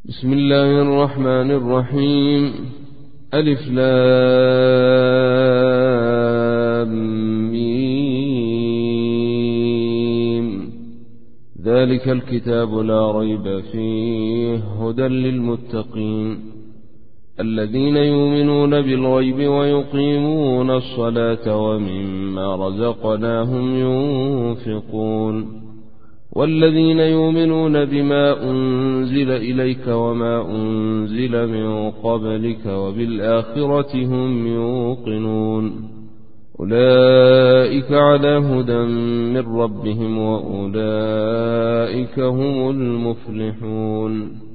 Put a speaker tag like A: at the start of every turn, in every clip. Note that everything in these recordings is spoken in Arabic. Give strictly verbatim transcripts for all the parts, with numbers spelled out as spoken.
A: بسم الله الرحمن الرحيم. ألف لام ميم. ذلك الكتاب لا ريب فيه هدى للمتقين الذين يؤمنون بالغيب ويقيمون الصلاة ومما رزقناهم ينفقون والذين يؤمنون بما أنزل إليك وما أنزل من قبلك وبالآخرة هم يوقنون أولئك على هدى من ربهم وأولئك هم المفلحون.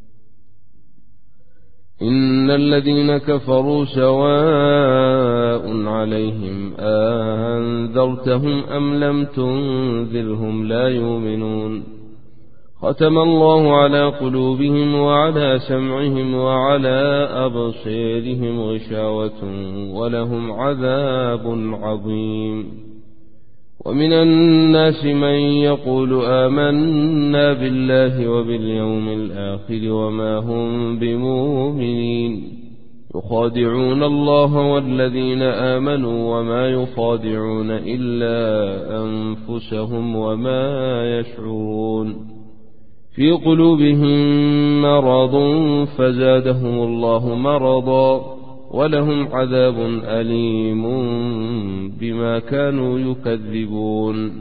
A: إن الذين كفروا سواء عليهم أنذرتهم أم لم تنذرهم لا يؤمنون ختم الله على قلوبهم وعلى سمعهم وعلى أبصيرهم غشاوة ولهم عذاب عظيم. ومن الناس من يقول آمنا بالله وباليوم الآخر وما هم بمؤمنين يخادعون الله والذين آمنوا وما يخادعون إلا أنفسهم وما يشعرون في قلوبهم مرض فزادهم الله مرضا ولهم عذاب أليم بما كانوا يكذبون.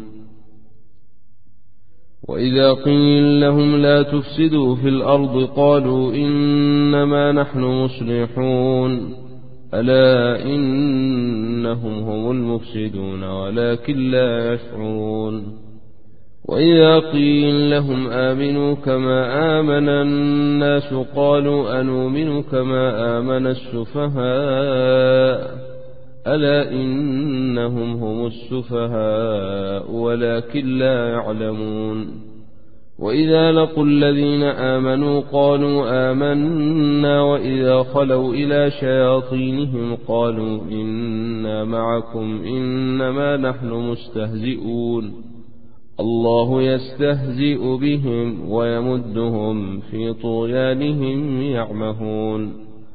A: وإذا قيل لهم لا تفسدوا في الأرض قالوا إنما نحن مصلحون ألا إنهم هم المفسدون ولكن لا يشعرون. وإذا قيل لهم آمنوا كما آمن الناس قالوا أنؤمن كما آمن السفهاء ألا إنهم هم السفهاء ولكن لا يعلمون. وإذا لقوا الذين آمنوا قالوا آمنا وإذا خلوا إلى شياطينهم قالوا إنا معكم إنما نحن مستهزئون الله يستهزئ بهم ويمدهم في طغيانهم يعمهون.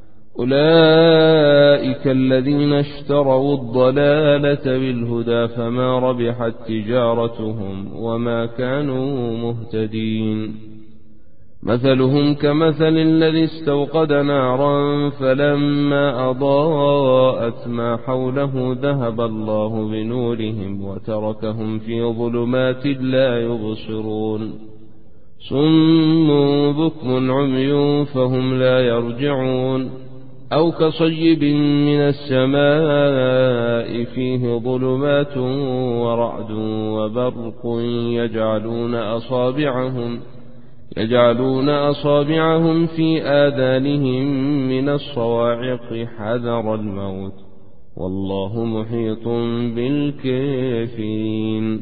A: أولئك الذين اشتروا الضلالة بالهدى فما ربحت تجارتهم وما كانوا مهتدين. مثلهم كمثل الذي استوقد نارا فلما أضاءت ما حوله ذهب الله بنورهم وتركهم في ظلمات لا يبصرون صم بكم عمي فهم لا يرجعون أو كصيب من السماء فيه ظلمات ورعد وبرق يجعلون أصابعهم يجعلون أصابعهم في آذانهم من الصواعق حذر الموت والله محيط بالكافرين.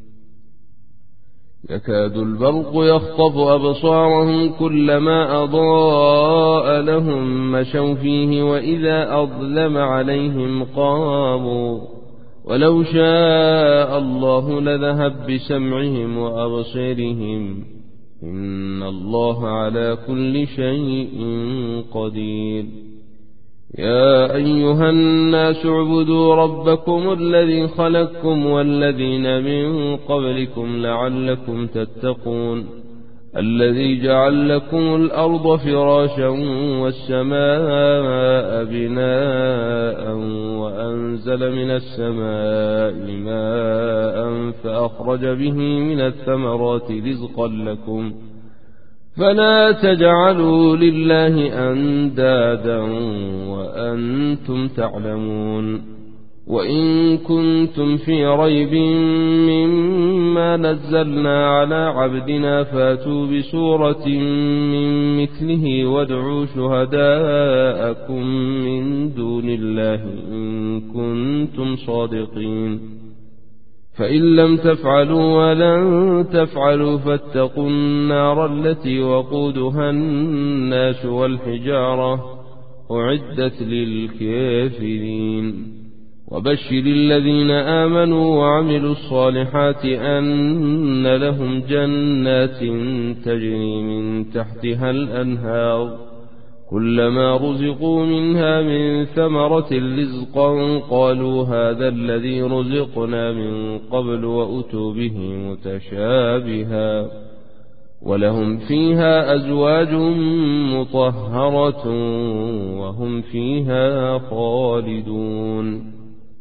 A: يكاد البرق يخطف أبصارهم كلما أضاء لهم مشوا فيه وإذا أظلم عليهم قاموا ولو شاء الله لذهب بسمعهم وأبصارهم إن الله على كل شيء قدير. يا أيها الناس اعبدوا ربكم الذي خلقكم والذين من قبلكم لعلكم تتقون الذي جعل لكم الأرض فراشا والسماء بناء وأنزل من السماء ماء فأخرج به من الثمرات رزقا لكم فلا تجعلوا لله أندادا وأنتم تعلمون. وإن كنتم في ريب مما نزلنا على عبدنا فاتوا بسورة من مثله وادعوا شهداءكم من دون الله إن كنتم صادقين فإن لم تفعلوا ولن تفعلوا فاتقوا النار التي وقودها الناس والحجارة أعدت للكافرين. وبشر الذين آمنوا وعملوا الصالحات أن لهم جنات تجري من تحتها الأنهار كلما رزقوا منها من ثمرة رزقا قالوا هذا الذي رزقنا من قبل وأتوا به متشابها ولهم فيها أزواج مطهرة وهم فيها خالدون.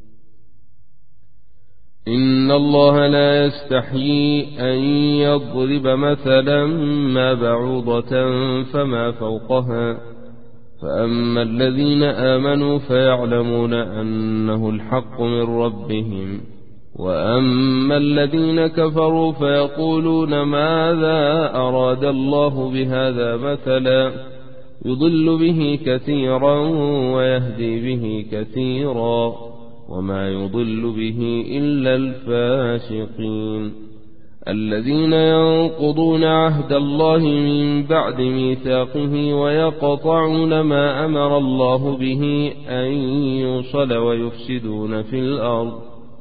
A: إن الله لا يستحيي أن يضرب مثلا ما بعوضة فما فوقها فأما الذين آمنوا فيعلمون أنه الحق من ربهم وأما الذين كفروا فيقولون ماذا أراد الله بهذا مثلا يضل به كثيرا ويهدي به كثيرا وما يضل به إلا الفاسقين الذين ينقضون عهد الله من بعد ميثاقه ويقطعون ما أمر الله به أن يوصل ويفسدون في الأرض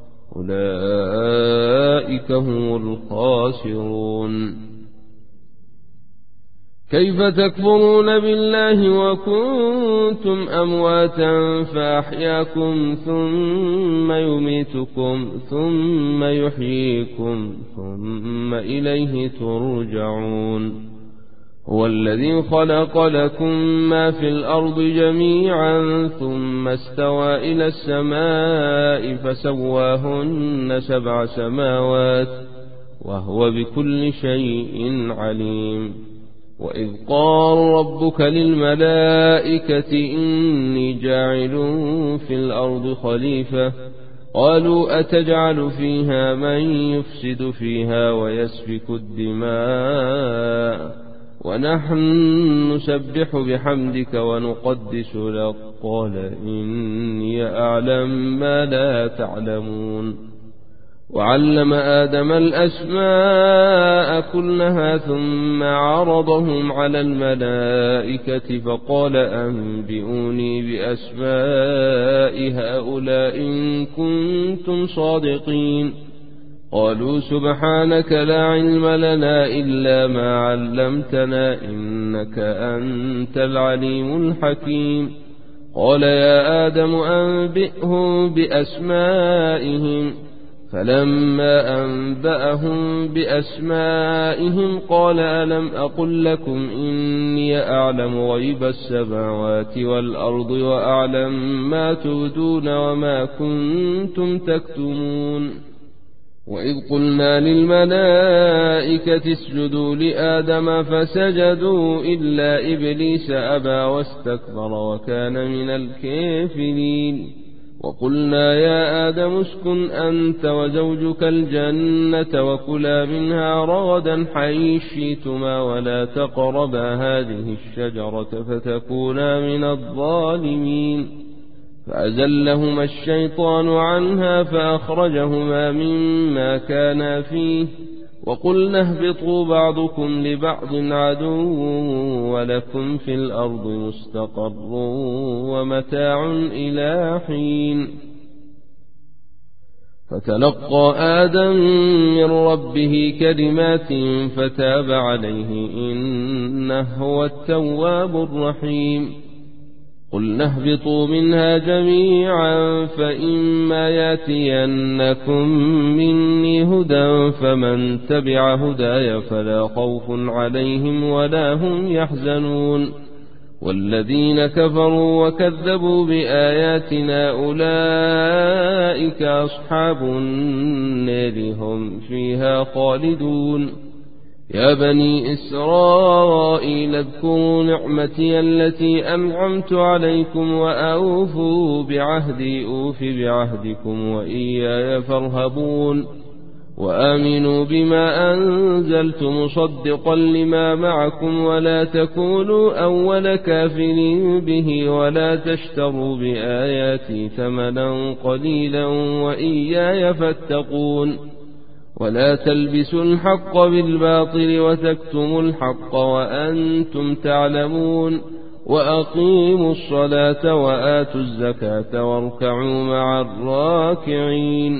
A: أولئك هم الخاسرون. كيف تكفرون بالله وكنتم أمواتا فأحياكم ثم يميتكم ثم يحييكم ثم إليه ترجعون. هو الذي خلق لكم ما في الأرض جميعا ثم استوى إلى السماء فسواهن سبع سماوات وهو بكل شيء عليم. وإذ قال ربك للملائكة إني جاعل في الأرض خليفة قالوا أتجعل فيها من يفسد فيها ويسفك الدماء ونحن نسبح بحمدك ونقدس لك قال إني أعلم ما لا تعلمون. وعلم آدم الأسماء كلها ثم عرضهم على الملائكة فقال أنبئوني بأسماء هؤلاء إن كنتم صادقين. قالوا سبحانك لا علم لنا إلا ما علمتنا إنك أنت العليم الحكيم. قال يا آدم أنبئهم بأسمائهم فلما أنبأهم بأسمائهم قال ألم أقل لكم إني أعلم غيب السماوات والأرض وأعلم ما تبدون وما كنتم تكتمون. وإذ قلنا للملائكة اسجدوا لآدم فسجدوا إلا إبليس أبى واستكبر وكان من الكافرين. وقلنا يا آدم اسكن أنت وزوجك الجنة وكلا منها رغدا حيث شئتما ولا تقربا هذه الشجرة فتكونا من الظالمين. فأزلهما الشيطان عنها فأخرجهما مما كانا فيه وقلنا اهبطوا بعضكم لبعض عدو ولكم في الأرض مستقر ومتاع إلى حين. فتلقى آدم من ربه كلمات فتاب عليه إنه هو التواب الرحيم. قلنا اهبطوا منها جميعا فإما ياتينكم مني هدى فمن تبع هداي فلا خوف عليهم ولا هم يحزنون. والذين كفروا وكذبوا بآياتنا أولئك أصحاب النار هم فيها خالدون. يا بني إسرائيل اذكروا نعمتي التي أنعمت عليكم وأوفوا بعهدي أوف بعهدكم وإياي فارهبون. وآمنوا بما أنزلت مصدقا لما معكم ولا تكونوا أول كافر به ولا تشتروا بآياتي ثمنا قليلا وإياي فاتقون. ولا تلبسوا الحق بالباطل وتكتموا الحق وأنتم تعلمون. وأقيموا الصلاة وآتوا الزكاة واركعوا مع الراكعين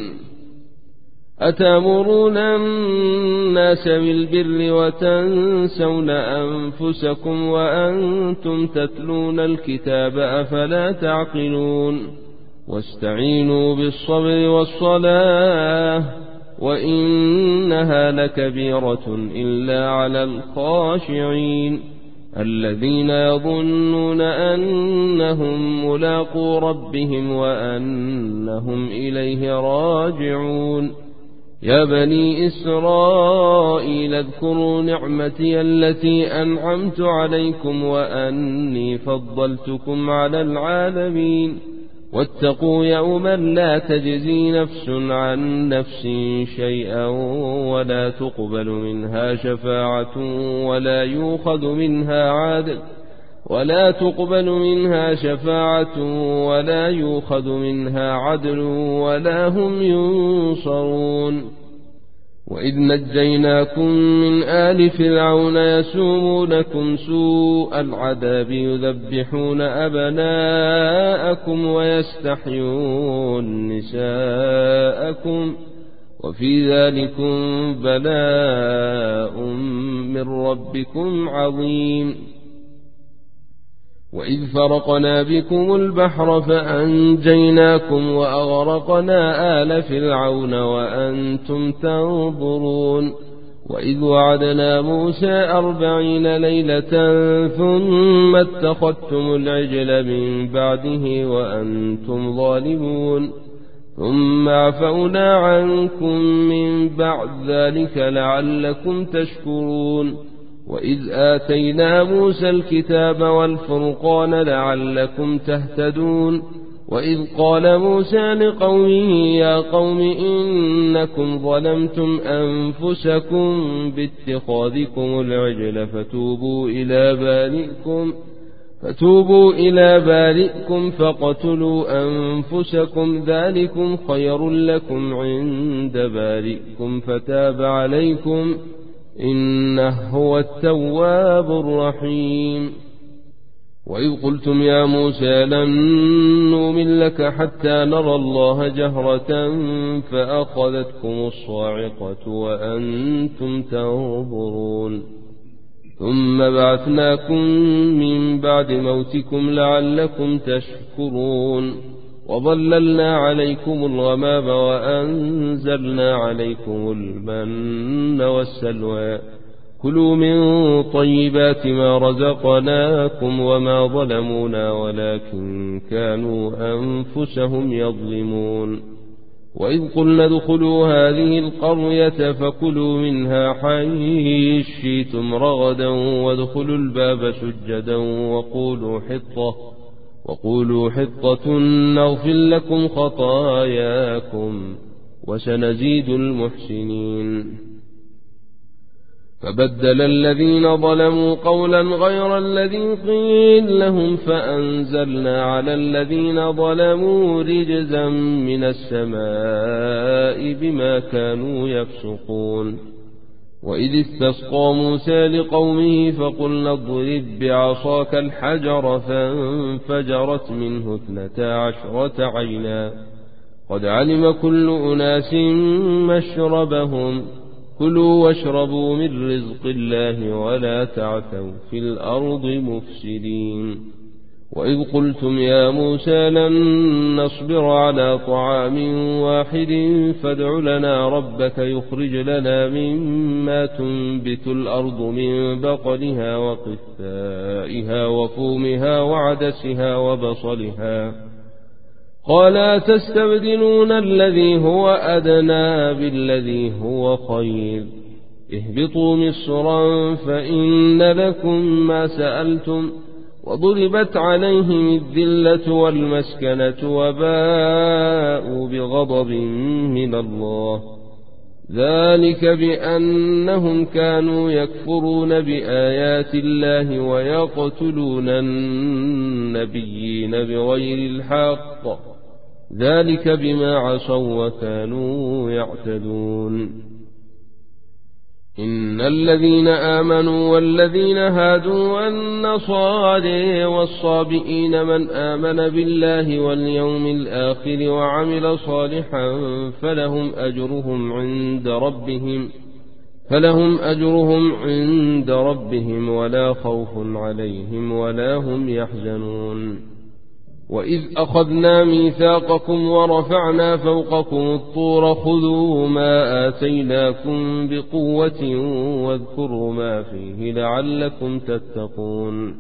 A: أتأمرون الناس بالبر وتنسون أنفسكم وأنتم تتلون الكتاب أفلا تعقلون واستعينوا بالصبر والصلاة وإنها لكبيرة إلا على الخاشعين الذين يظنون أنهم ملاقو ربهم وأنهم إليه راجعون يا بني إسرائيل اذكروا نعمتي التي أنعمت عليكم وأني فضلتكم على العالمين واتقوا يوما لا تجزي نفس عن نفس شيئا ولا تقبل منها شفاعة ولا يؤخذ منها عدل ولا تقبل منها شفاعة ولا يؤخذ منها عدل ولا هم ينصرون وإذ نجيناكم من آل فرعون يسومونكم سوء العذاب يذبحون أبناءكم ويستحيون نساءكم وفي ذلكم بلاء من ربكم عظيم وإذ فرقنا بكم البحر فأنجيناكم وأغرقنا آل فرعون وأنتم تنظرون وإذ وعدنا موسى أربعين ليلة ثم اتخذتم العجل من بعده وأنتم ظالمون ثم عفونا عنكم من بعد ذلك لعلكم تشكرون وإذ آتينا موسى الكتاب والفرقان لعلكم تهتدون وإذ قال موسى لقومه يا قوم إنكم ظلمتم أنفسكم باتخاذكم العجل فتوبوا إلى بارئكم فتوبوا إلى بارئكم فاقتلوا أنفسكم ذلكم خير لكم عند بارئكم فتاب عليكم إنه هو التواب الرحيم وإذ قلتم يا موسى لن نؤمن لك حتى نرى الله جهرة فأخذتكم الصاعقة وأنتم تنظرون ثم بعثناكم من بعد موتكم لعلكم تشكرون وظللنا عليكم الغمام وأنزلنا عليكم المن والسلوى كلوا من طيبات ما رزقناكم وما ظلمونا ولكن كانوا أنفسهم يظلمون وإذ قلنا ادخلوا هذه القرية فكلوا منها حيث شئتم رغدا وادخلوا الباب سجدا وقولوا حطة وقولوا حطة نغفر لكم خطاياكم وسنزيد المحسنين فبدل الذين ظلموا قولا غير الذي قيل لهم فأنزلنا على الذين ظلموا رجزا من السماء بما كانوا يفسقون وإذ استسقى موسى لقومه فقلنا اضرب بعصاك الحجر فانفجرت منه اثنتا عشرة عينا قد علم كل أناس مشربهم كلوا واشربوا من رزق الله ولا تعثوا في الأرض مفسدين وإذ قلتم يا موسى لن نصبر على طعام واحد فادع لنا ربك يخرج لنا مما تنبت الأرض من بقلها وقثائها وفومها وعدسها وبصلها قال تستبدلون الذي هو أدنى بالذي هو خير اهبطوا مصرا فإن لكم ما سألتم وضربت عليهم الذلة والمسكنة وباءوا بغضب من الله ذلك بأنهم كانوا يكفرون بآيات الله ويقتلون النبيين بغير الحق ذلك بما عصوا وكانوا يعتدون إن الذين آمنوا والذين هادوا والنصارى والصابئين من آمن بالله واليوم الآخر وعمل صالحا فلهم أجرهم عند ربهم فلهم أجرهم عند ربهم ولا خوف عليهم ولا هم يحزنون. وإذ أخذنا ميثاقكم ورفعنا فوقكم الطور خذوا ما آتيناكم بقوة واذكروا ما فيه لعلكم تتقون.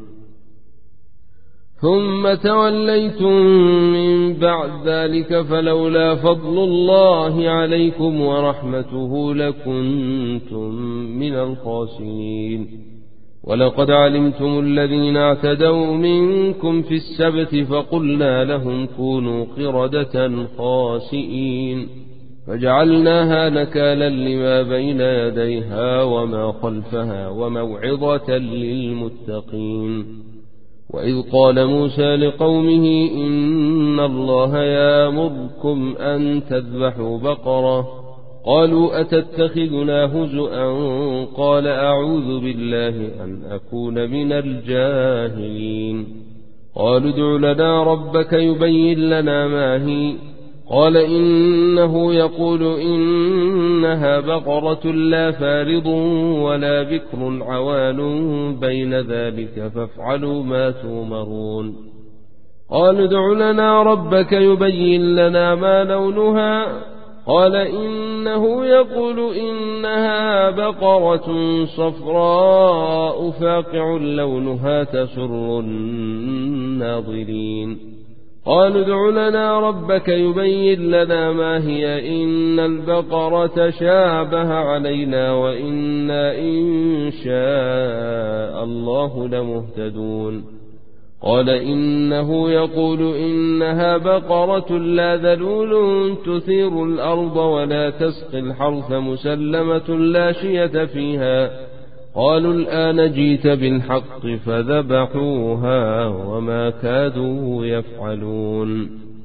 A: ثم توليتم من بعد ذلك فلولا فضل الله عليكم ورحمته لكنتم من الخاسرين. ولقد علمتم الذين اعتدوا منكم في السبت فقلنا لهم كونوا قردة خاسئين فجعلناها نكالا لما بين يديها وما خلفها وموعظة للمتقين. وإذ قال موسى لقومه إن الله يأمركم أن تذبحوا بقرة قالوا أتتخذنا هزؤا قال أعوذ بالله أن أكون من الجاهلين. قالوا ادع لنا ربك يبين لنا ما هي قال إنه يقول إنها بقرة لا فارض ولا بكر عوان بين ذلك فافعلوا ما تؤمرون. قالوا ادع لنا ربك يبين لنا ما لونها قال إنه يقول إنها بقرة صفراء فاقع لونها تسر الناظرين. قالوا ادع لنا ربك يبين لنا ما هي إن البقرة شابه علينا وإنا إن شاء الله لمهتدون. قال إنه يقول إنها بقرة لا ذلول تثير الأرض ولا تسقي الحرث مسلمة لا شية فيها. قالوا الآن جيت بالحق فذبحوها وما كادوا يفعلون.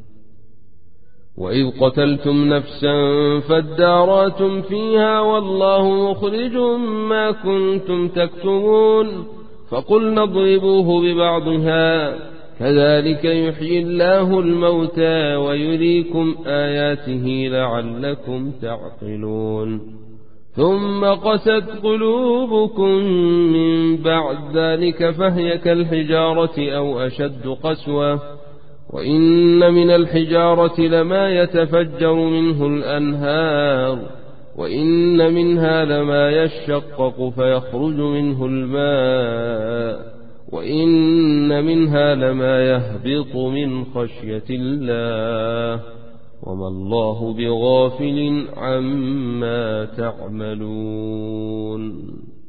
A: وإذ قتلتم نفسا فادارأتم فيها والله مخرج ما كنتم تكتمون فقلنا اضربوه ببعضها كذلك يحيي الله الموتى ويريكم آياته لعلكم تعقلون. ثم قست قلوبكم من بعد ذلك فهي كالحجارة أو أشد قسوة وإن من الحجارة لما يتفجر منه الأنهار وإن منها لما يشقق فيخرج منه الماء وإن منها لما يهبط من خشية الله وما الله بغافل عما تعملون.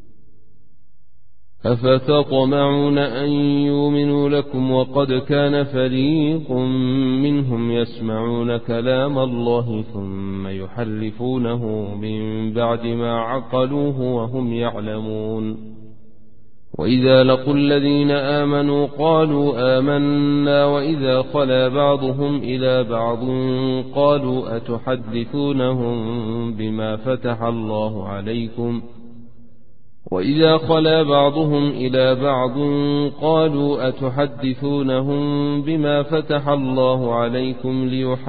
A: أفتطمعون أن يؤمنوا لكم وقد كان فريق منهم يسمعون كلام الله ثم يحرفونه من بعد ما عقلوه وهم يعلمون. وإذا لقوا الذين آمنوا قالوا آمنا وإذا خلا بعضهم إلى بعض قالوا أتحدثونهم بما فتح الله عليكم وإذا خلا بعضهم إلى بعض قالوا أتحدثونهم بما فتح الله عليكم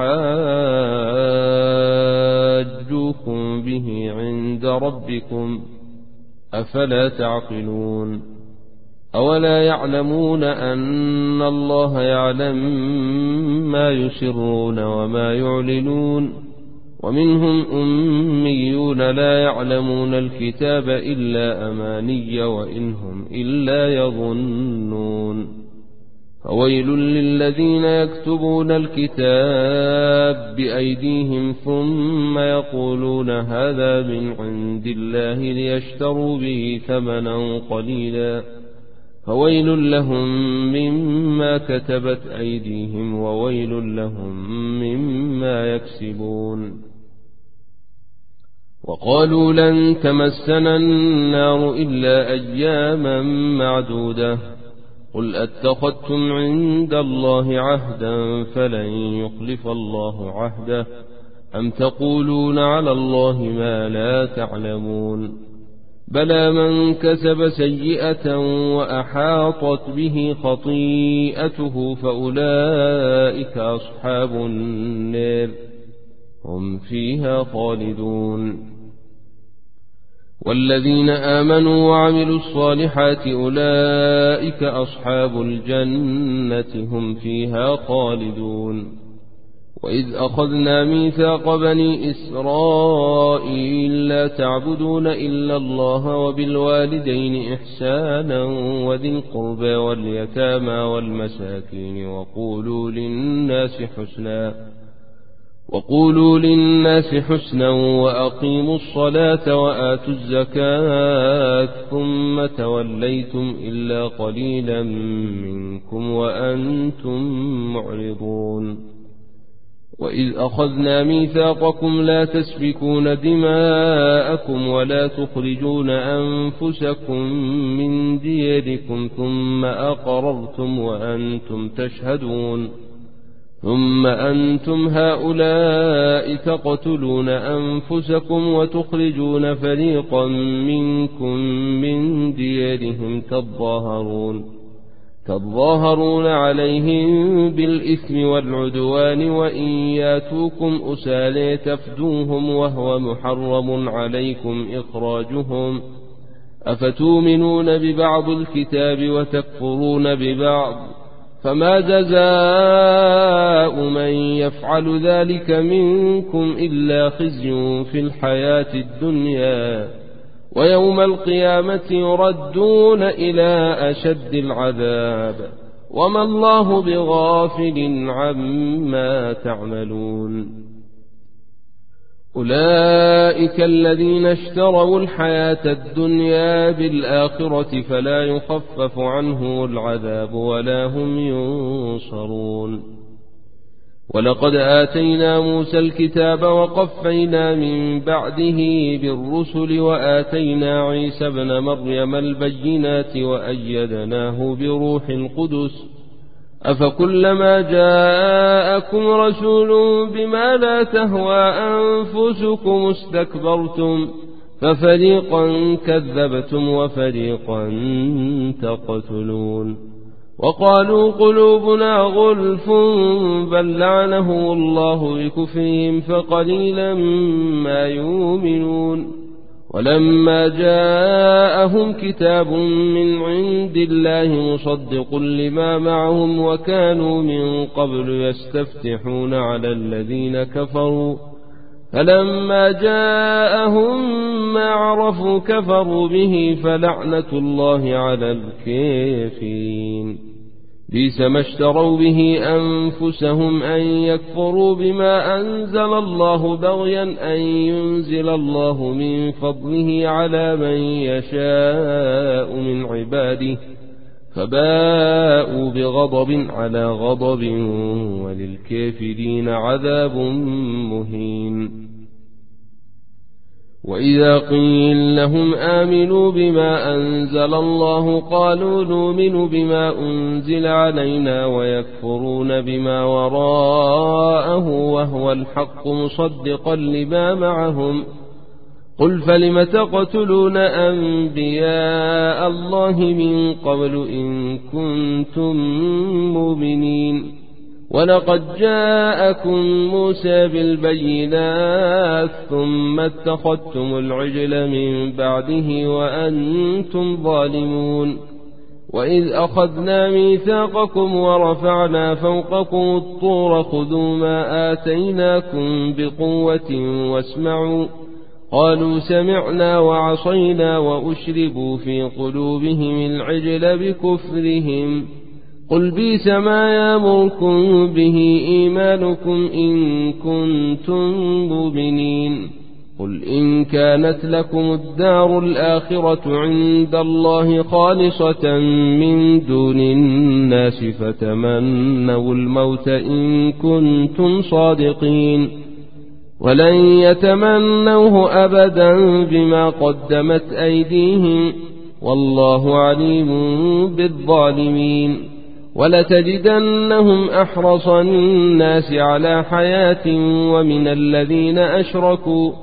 A: ليحاجوكم به عند ربكم أفلا تعقلون. أولا يعلمون أن الله يعلم ما يسرون وما يعلنون ومنهم أميون لا يعلمون الكتاب إلا أماني وإنهم إلا يظنون. فويل للذين يكتبون الكتاب بأيديهم ثم يقولون هذا من عند الله ليشتروا به ثمنا قليلا فويل لهم مما كتبت أيديهم وويل لهم مما يكسبون. وقالوا لن تمسنا النار إلا أياما معدودة قل أتخذتم عند الله عهدا فلن يخلف الله عهده أم تقولون على الله ما لا تعلمون. بلى من كسب سيئة وأحاطت به خطيئته فأولئك أصحاب النار هم فيها خالدون. والذين آمنوا وعملوا الصالحات أولئك أصحاب الجنة هم فيها خالدون. وإذ أخذنا ميثاق بني إسرائيل لا تعبدون إلا الله وبالوالدين إحسانا وذي القربى واليتامى والمساكين وقولوا للناس حسنا وقولوا للناس حسنا وأقيموا الصلاة وآتوا الزكاة ثم توليتم إلا قليلا منكم وأنتم معرضون. وإذ أخذنا ميثاقكم لا تسفكون دماءكم ولا تخرجون أنفسكم من دياركم ثم أقررتم وأنتم تشهدون ثم أنتم هؤلاء تقتلون أنفسكم وتخرجون فريقا منكم من ديارهم تظاهرون تظاهرون عليهم بالإثم والعدوان وإن ياتوكم أسالي تفدوهم وهو محرم عليكم إخراجهم أفتؤمنون ببعض الكتاب وتكفرون ببعض فما جزاء من يفعل ذلك منكم إلا خزي في الحياة الدنيا ويوم القيامة يردون إلى أشد العذاب وما الله بغافل عما تعملون. أولئك الذين اشتروا الحياة الدنيا بالآخرة فلا يخفف عنهم العذاب ولا هم ينصرون. ولقد آتينا موسى الكتاب وقفينا من بعده بالرسل وآتينا عيسى ابن مريم البينات وأيدناه بروح القدس أفكلما جاءكم رسول بما لا تهوى أنفسكم استكبرتم ففريقا كذبتم وفريقا تقتلون. وقالوا قلوبنا غلف بل لعنهم الله بكفرهم فقليلا ما يؤمنون. ولما جاءهم كتاب من عند الله مصدق لما معهم وكانوا من قبل يستفتحون على الذين كفروا فلما جاءهم ما عرفوا كفروا به فلعنة الله على الكافرين. بئس ما اشتروا به أنفسهم أن يكفروا بما أنزل الله بغيا أن ينزل الله من فضله على من يشاء من عباده فباءوا بغضب على غضب وللكافرين عذاب مهين. وإذا قيل لهم آمنوا بما أنزل الله قالوا نؤمن بما أنزل علينا ويكفرون بما وراءه وهو الحق مصدقا لما معهم قل فلم تقتلون أنبياء الله من قبل إن كنتم مؤمنين. ولقد جاءكم موسى بالبينات ثم اتخذتم العجل من بعده وأنتم ظالمون. وإذ أخذنا ميثاقكم ورفعنا فوقكم الطور خذوا ما آتيناكم بقوة واسمعوا قالوا سمعنا وعصينا وأشربوا في قلوبهم العجل بكفرهم قل بئس ما يأمركم به إيمانكم إن كنتم مؤمنين. قل إن كانت لكم الدار الآخرة عند الله خالصة من دون الناس فتمنوا الموت إن كنتم صادقين ولن يتمنوه أبدا بما قدمت أيديهم والله عليم بالظالمين. ولتجدنهم أحرص الناس على حياة ومن الذين أشركوا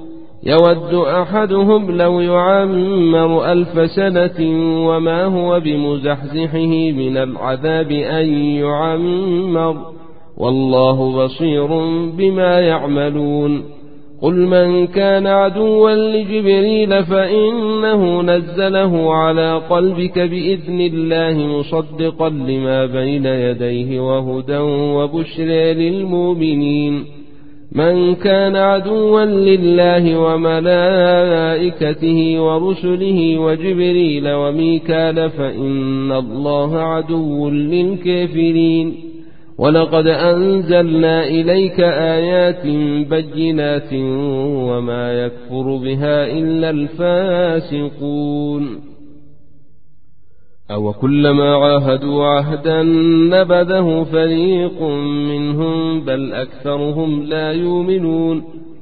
A: يود أحدهم لو يعمر ألف سنة وما هو بمزحزحه من العذاب أن يعمر والله بصير بما يعملون قل من كان عدوا لجبريل فإنه نزله على قلبك بإذن الله مصدقا لما بين يديه وهدى وبشرى للمؤمنين من كان عدوا لله وملائكته ورسله وجبريل وميكال فإن الله عدو للكافرين ولقد أنزلنا إليك آيات بينات وما يكفر بها إلا الفاسقون أو كلما عاهدوا عهدا نبذه فريق منهم بل أكثرهم لا يؤمنون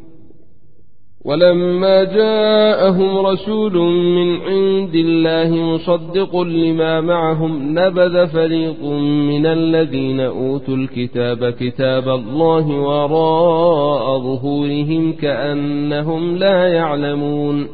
A: ولما جاءهم رسول من عند الله مصدق لما معهم نبذ فريق من الذين أوتوا الكتاب كتاب الله وراء ظهورهم كأنهم لا يعلمون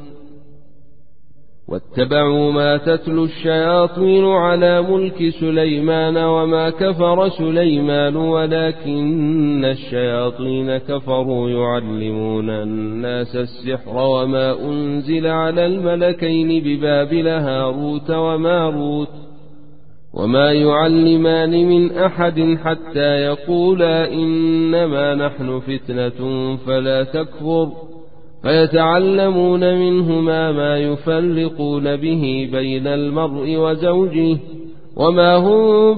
A: واتبعوا ما تتلو الشياطين على ملك سليمان وما كفر سليمان ولكن الشياطين كفروا يعلمون الناس السحر وما أنزل على الملكين ببابل هاروت وماروت وما يعلمان من أحد حتى يقولا إنما نحن فتنة فلا تكفر فيتعلمون منهما ما يفرقون به بين المرء وزوجه وما هم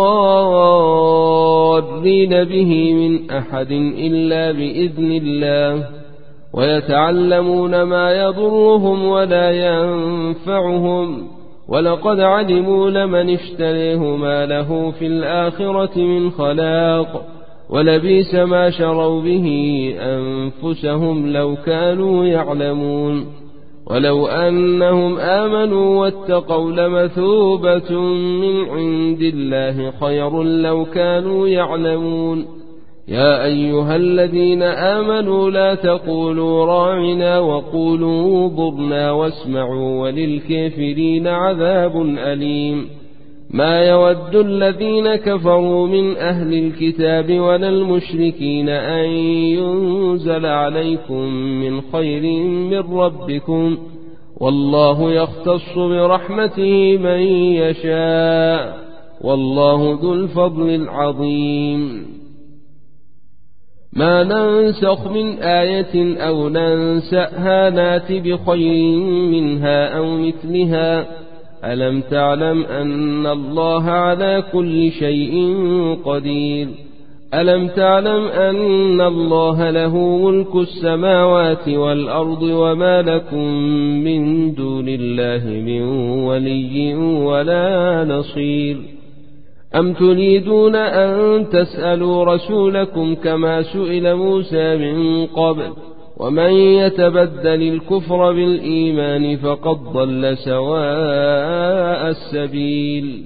A: بضارين به من أحد إلا بإذن الله ويتعلمون ما يضرهم ولا ينفعهم ولقد علموا لمن اشتريه ما له في الآخرة من خلاق ولبئس ما شروا به أنفسهم لو كانوا يعلمون ولو أنهم آمنوا واتقوا لمثوبة من عند الله خير لو كانوا يعلمون يا أيها الذين آمنوا لا تقولوا راعنا وقولوا انظرنا واسمعوا وللكافرين عذاب أليم ما يود الذين كفروا من أهل الكتاب ولا المشركين أن ينزل عليكم من خير من ربكم والله يختص برحمته من يشاء والله ذو الفضل العظيم ما ننسخ من آية أو ننسأها نات بخير منها أو مثلها ألم تعلم أن الله على كل شيء قدير ألم تعلم أن الله له ملك السماوات والأرض وما لكم من دون الله من ولي ولا نصير أم تريدون أن تسألوا رسولكم كما سئل موسى من قبل ومن يتبدل الكفر بالإيمان فقد ضل سواء السبيل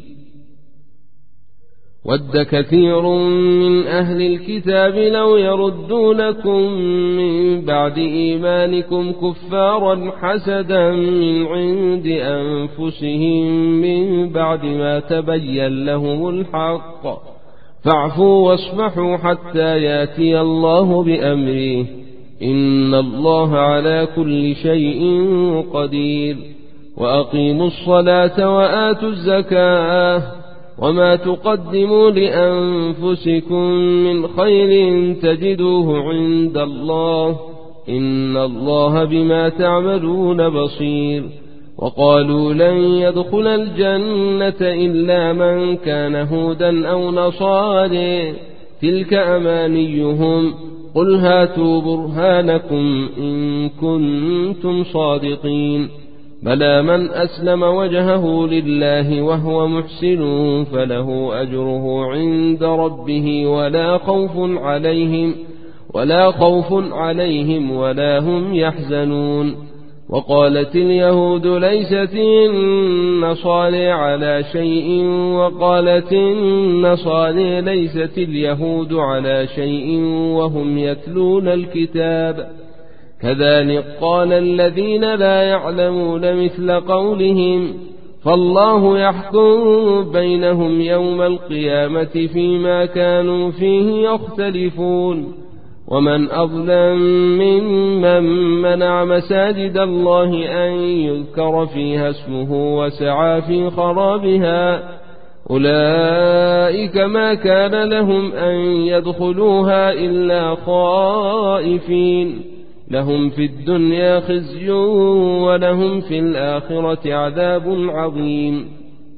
A: ود كثير من أهل الكتاب لو يردونكم من بعد إيمانكم كفارا حسدا من عند أنفسهم من بعد ما تبين لهم الحق فاعفوا واصفحوا حتى ياتي الله بأمره إن الله على كل شيء قدير وأقيموا الصلاة وآتوا الزكاة وما تقدموا لأنفسكم من خير تجدوه عند الله إن الله بما تعملون بصير وقالوا لن يدخل الجنة إلا من كان هودا أو نصارى تلك أمانيهم قل هاتوا برهانكم إن كنتم صادقين بلى من أسلم وجهه لله وهو محسن فله أجره عند ربه ولا خوف عليهم ولا خوف عليهم ولا هم يحزنون وقالت اليهود ليست النصارى على شيء وقالت النصارى ليست اليهود على شيء وهم يتلون الكتاب كذلك قال الذين لا يعلمون مثل قولهم فالله يحكم بينهم يوم القيامة فيما كانوا فيه يختلفون ومن أظلم ممن منع مساجد الله أن يذكر فيها اسمه وسعى في خرابها أولئك ما كان لهم أن يدخلوها إلا خائفين لهم في الدنيا خزي ولهم في الآخرة عذاب عظيم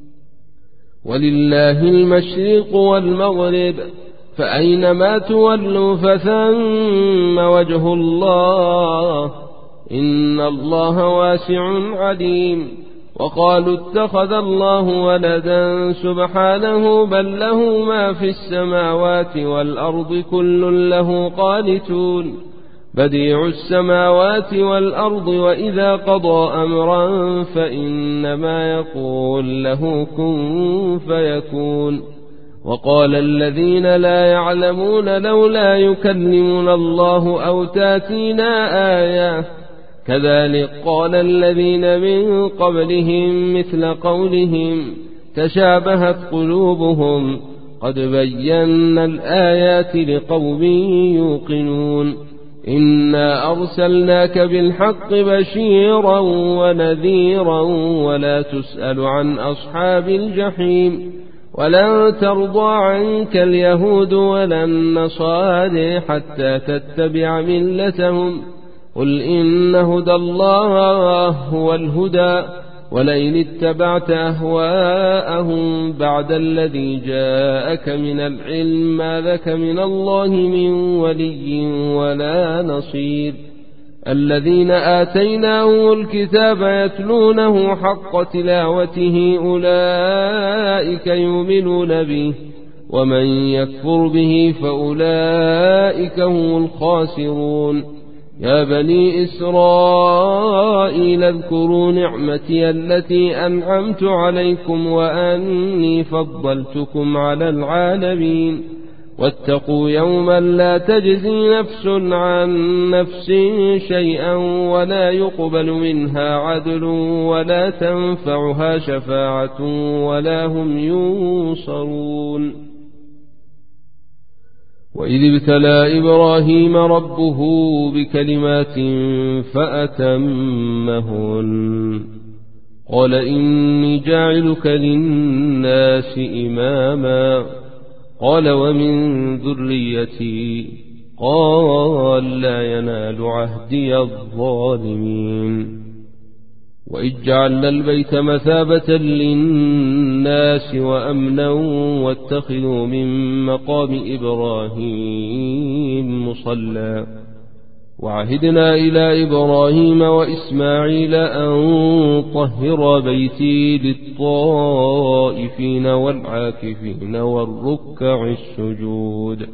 A: ولله المشرق والمغرب فأينما تولوا فثم وجه الله إن الله واسع عليم وقالوا اتخذ الله ولدا سبحانه بل له ما في السماوات والأرض كل له قانتون بديع السماوات والأرض وإذا قضى أمرا فإنما يقول له كن فيكون وقال الذين لا يعلمون لولا يكلمنا الله أو تاتينا آية كذلك قال الذين من قبلهم مثل قولهم تشابهت قلوبهم قد بينا الآيات لقوم يوقنون إنا أرسلناك بالحق بشيرا ونذيرا ولا تسأل عن أصحاب الجحيم ولن ترضى عنك اليهود ولا النصارى حتى تتبع ملتهم قل إن هدى الله هو الهدى ولئن اتبعت أهواءهم بعد الذي جاءك من العلم ما لك من الله من ولي ولا نصير الذين آتيناهم الكتاب يتلونه حق تلاوته أولئك يؤمنون به ومن يكفر به فأولئك هم الخاسرون يا بني إسرائيل اذكروا نعمتي التي أنعمت عليكم وأني فضلتكم على العالمين واتقوا يوما لا تجزي نفس عن نفس شيئا ولا يقبل منها عدل ولا تنفعها شفاعة ولا هم ينصرون وإذ ابتلى إبراهيم ربه بكلمات فأتمهن قال إني جاعلك للناس إماما قال ومن ذريتي قال لا ينال عهدي الظالمين وإذ جعلنا البيت مثابة للناس وأمنا واتخذوا من مقام إبراهيم مصلى وعهدنا إلى إبراهيم وإسماعيل أن طهر بيتي للطائفين والعاكفين والركع السجود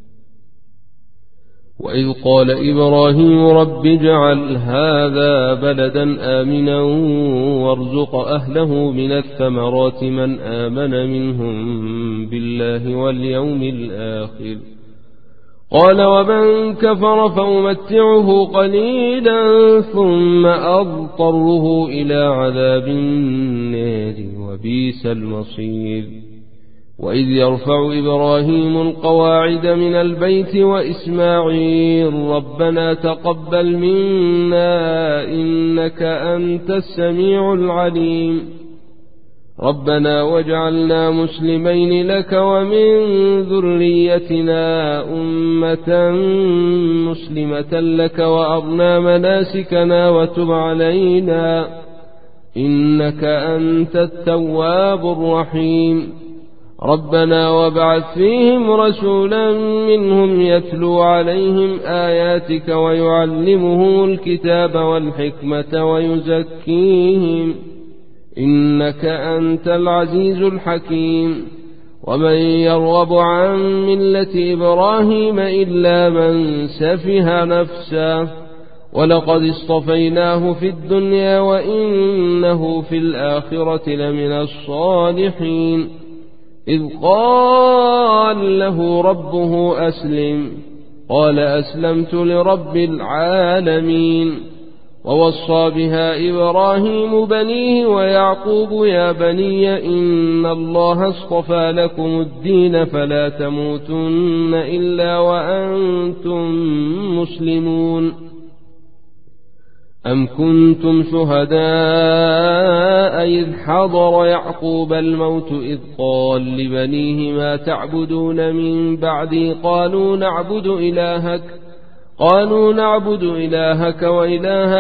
A: وإذ قال إبراهيم رب اجعل هذا بلدا آمنا وارزق أهله من الثمرات من آمن منهم بالله واليوم الآخر قال ومن كفر فأمتعه قليلا ثم أضطره إلى عذاب النار وبئس المصير وإذ يرفع إبراهيم القواعد من البيت وإسماعيل ربنا تقبل منا إنك أنت السميع العليم ربنا واجعلنا مسلمين لك ومن ذريتنا أمة مسلمة لك وأرنا مناسكنا وتب علينا إنك أنت التواب الرحيم ربنا وابعث فيهم رسولا منهم يتلو عليهم آياتك ويعلمهم الكتاب والحكمة ويزكيهم إنك أنت العزيز الحكيم ومن يرغب عن ملة إبراهيم إلا من سفه نفسه ولقد اصطفيناه في الدنيا وإنه في الآخرة لمن الصالحين إذ قال له ربه أسلم قال أسلمت لرب العالمين. ووصى بها إبراهيم بنيه ويعقوب يا بني إن الله اصطفى لكم الدين فلا تموتن إلا وأنتم مسلمون. أم كنتم شهداء إذ حضر يعقوب الموت إذ قال لبنيه ما تعبدون من بعدي قالوا نعبد إلهك قالوا نعبد إلهك وإله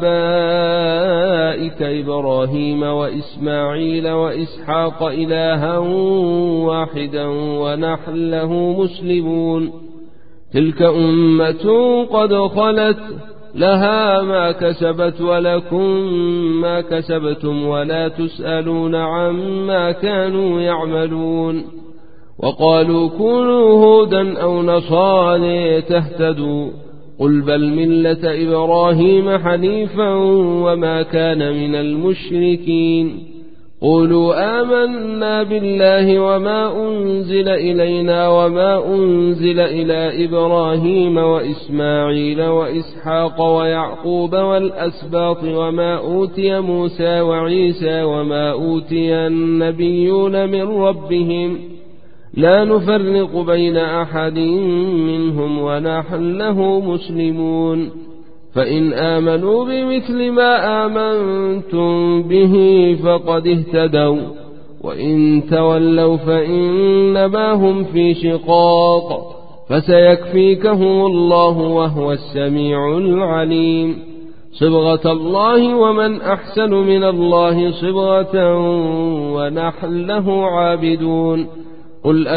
A: آبائك إبراهيم وإسماعيل وإسحاق إلها واحدا ونحن له مسلمون. تلك أمة قد خلت لها ما كسبت ولكم ما كسبتم ولا تسألون عما كانوا يعملون. وقالوا كونوا هودا أو نصارى تهتدوا قل بل ملة إبراهيم حنيفا وما كان من المشركين. قولوا آمنا بالله وما أنزل إلينا وما أنزل إلى إبراهيم وإسماعيل وإسحاق ويعقوب والأسباط وما أوتي موسى وعيسى وما أوتي النبيون من ربهم لا نفرق بين أحد منهم ونحن له مسلمون. فإن آمنوا بمثل ما آمنتم به فقد اهتدوا وإن تولوا فإنما هم في شقاق فسيكفيكهم الله وهو السميع العليم. صبغة الله ومن أحسن من الله صبغة ونحن له عابدون. قل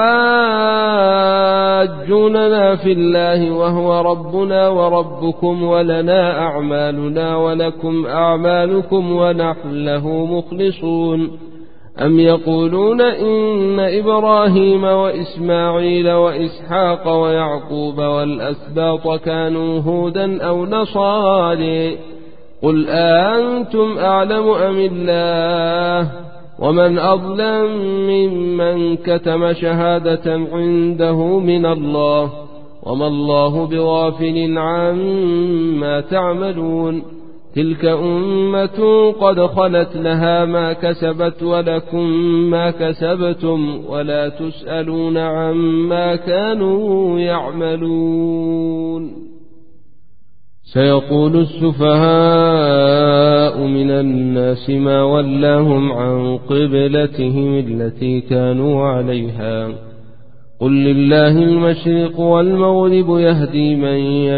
A: أتحاجوننا في الله وهو ربنا وربكم ولنا أعمالنا ولكم أعمالكم ونحن له مخلصون. أم يقولون إن إبراهيم وإسماعيل وإسحاق ويعقوب والأسباط كانوا هودا أو نصارى قل أأنتم أعلم أم الله ومن أظلم ممن كتم شهادة عنده من الله وما الله بغافل عما تعملون. تلك أمة قد خلت لها ما كسبت ولكم ما كسبتم ولا تسألون عما كانوا يعملون. سيقول السفهاء من الناس ما ولاهم عن قبلتهم التي كانوا عليها قل لله المشرق والمغرب يهدي من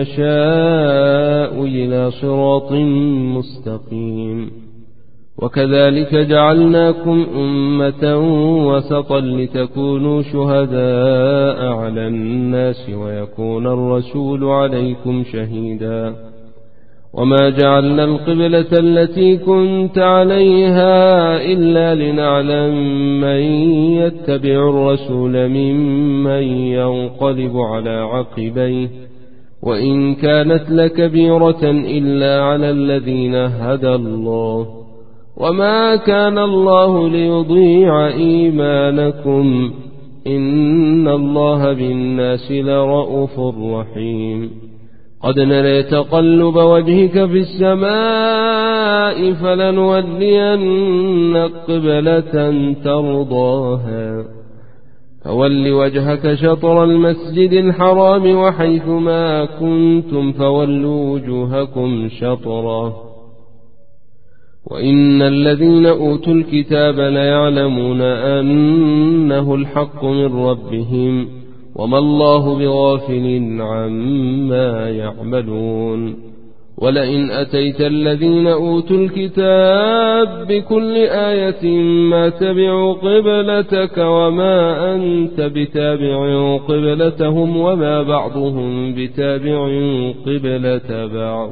A: يشاء إلى صراط مستقيم. وكذلك جعلناكم أمة وسطا لتكونوا شهداء على الناس ويكون الرسول عليكم شهيدا. وما جعلنا القبلة التي كنت عليها إلا لنعلم من يتبع الرسول ممن ينقلب على عقبيه وإن كانت لكبيرة إلا على الذين هدى الله وما كان الله ليضيع إيمانكم إن الله بالناس لرءوف رحيم. قد نرى تقلب وجهك في السماء فلنولينك قبلة ترضاها فول وجهك شطر المسجد الحرام وحيث ما كنتم فولوا وجوهكم شطره وإن الذين أوتوا الكتاب ليعلمون أنه الحق من ربهم وما الله بغافل عما يعملون. ولئن أتيت الذين أوتوا الكتاب بكل آية ما تبعوا قبلتك وما أنت بتابع قبلتهم وما بعضهم بتابع قبلة بعض.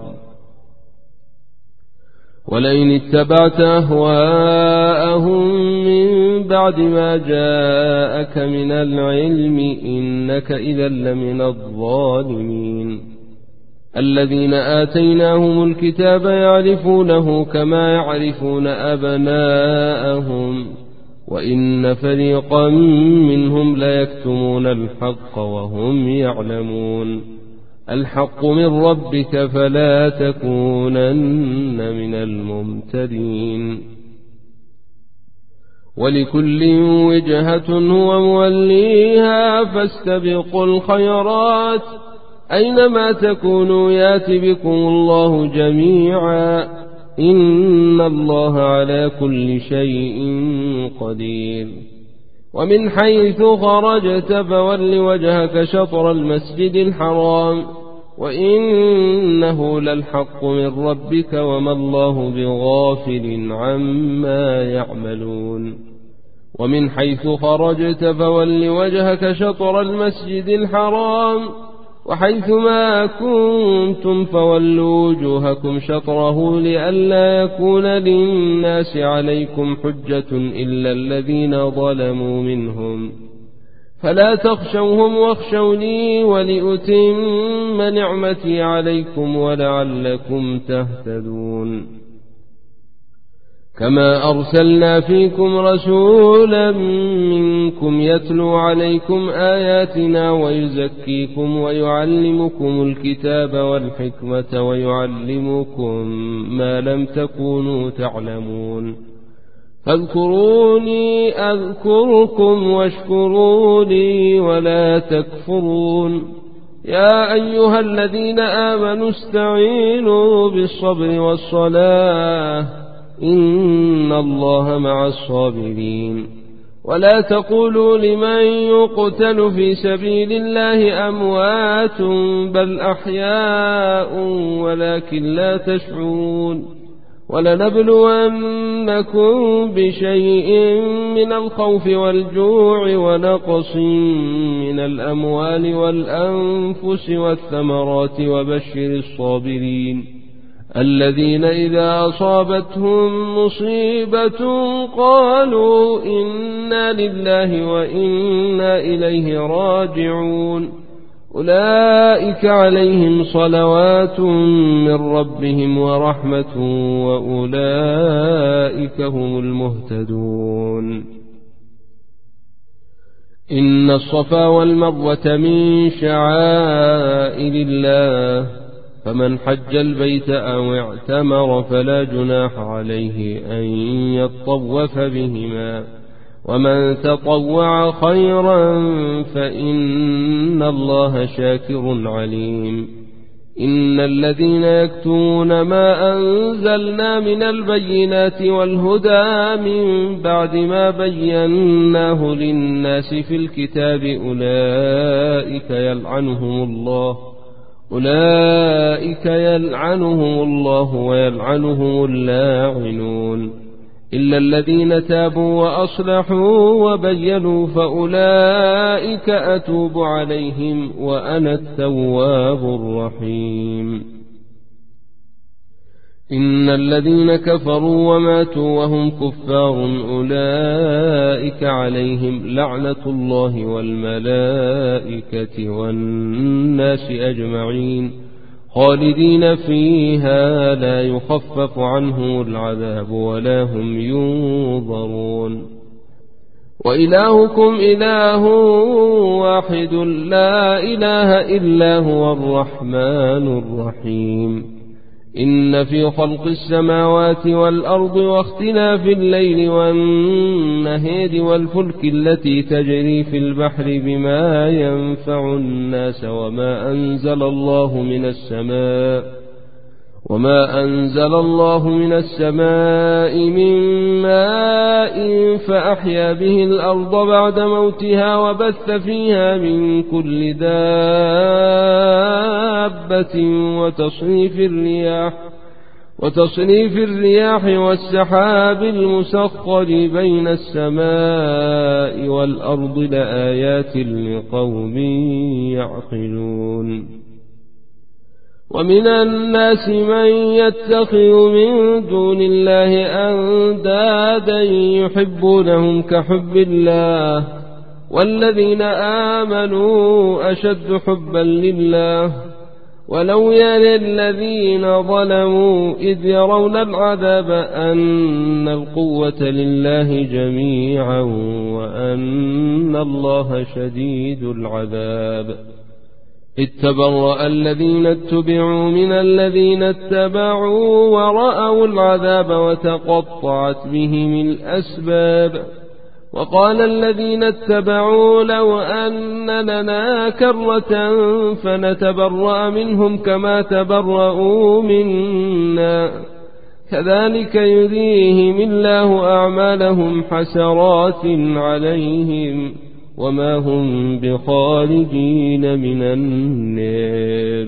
A: ولئن اتبعت أهواءهم من بعد ما جاءك من العلم إنك إذا لمن الظالمين. الذين آتيناهم الكتاب يعرفونه كما يعرفون أبناءهم وإن فريقا منهم ليكتمون الحق وهم يعلمون. الحق من ربك فلا تكونن من الممترين. ولكل وجهة هو موليها فاستبقوا الخيرات أينما تكونوا يات بكم الله جميعا إن الله على كل شيء قدير. ومن حيث خرجت فول وجهك شطر المسجد الحرام وإنه للحق من ربك وما الله بغافل عما يعملون. ومن حيث خرجت فول وجهك شطر المسجد الحرام وحيث ما كنتم فولوا وجوهكم شطره لئلا يكون للناس عليكم حجة إلا الذين ظلموا منهم فلا تخشوهم واخشوني ولأتم نعمتي عليكم ولعلكم تهتدون. كما أرسلنا فيكم رسولا منكم يتلو عليكم آياتنا ويزكيكم ويعلمكم الكتاب والحكمة ويعلمكم ما لم تكونوا تعلمون. فاذكروني أذكركم واشكروا لي ولا تكفرون. يا أيها الذين آمنوا استعينوا بالصبر والصلاة إن الله مع الصابرين. ولا تقولوا لمن يقتل في سبيل الله أموات بل أحياء ولكن لا تشعرون. ولنبلونكم بشيء من الخوف والجوع ونقص من الأموال والأنفس والثمرات وبشر الصابرين الذين إذا أصابتهم مصيبة قالوا إنا لله وإنا إليه راجعون. أولئك عليهم صلوات من ربهم ورحمة وأولئك هم المهتدون. إن الصفا والمروة من شعائر الله فمن حج البيت أو اعتمر فلا جناح عليه أن يطوف بهما ومن تطوع خيرا فإن الله شاكر عليم. إن الذين يكتمون ما أنزلنا من البينات والهدى من بعد ما بيناه للناس في الكتاب أولئك يلعنهم الله أولئك يلعنهم الله ويلعنهم اللاعنون إلا الذين تابوا وأصلحوا وبينوا فأولئك أتوب عليهم وأنا التواب الرحيم. إن الذين كفروا وماتوا وهم كفار أولئك عليهم لعنة الله والملائكة والناس أجمعين خالدين فيها لا يخفف عنهم العذاب ولا هم ينظرون. وإلهكم إله واحد لا إله إلا هو الرحمن الرحيم. إن في خلق السماوات والأرض واختلاف الليل والنهار والفلك التي تجري في البحر بما ينفع الناس وما أنزل الله من السماء وما أنزل الله من السماء من ماء فأحيا به الأرض بعد موتها وبث فيها من كل دابة وتصريف الرياح وتصريف الرياح والسحاب المسخر بين السماء والأرض لآيات لقوم يعقلون. ومن الناس من يتخذ من دون الله أندادا يحبونهم كحب الله والذين آمنوا أشد حبا لله ولو يرى الذين ظلموا إذ يرون العذاب أن القوة لله جميعا وأن الله شديد العذاب. إذ تبرأ الذين اتبعوا من الذين اتبعوا ورأوا العذاب وتقطعت بهم الأسباب. وقال الذين اتبعوا لو أن لنا كرة فنتبرأ منهم كما تبرؤوا منا كذلك يريهم الله أعمالهم حسرات عليهم وما هم بخارجين من النار.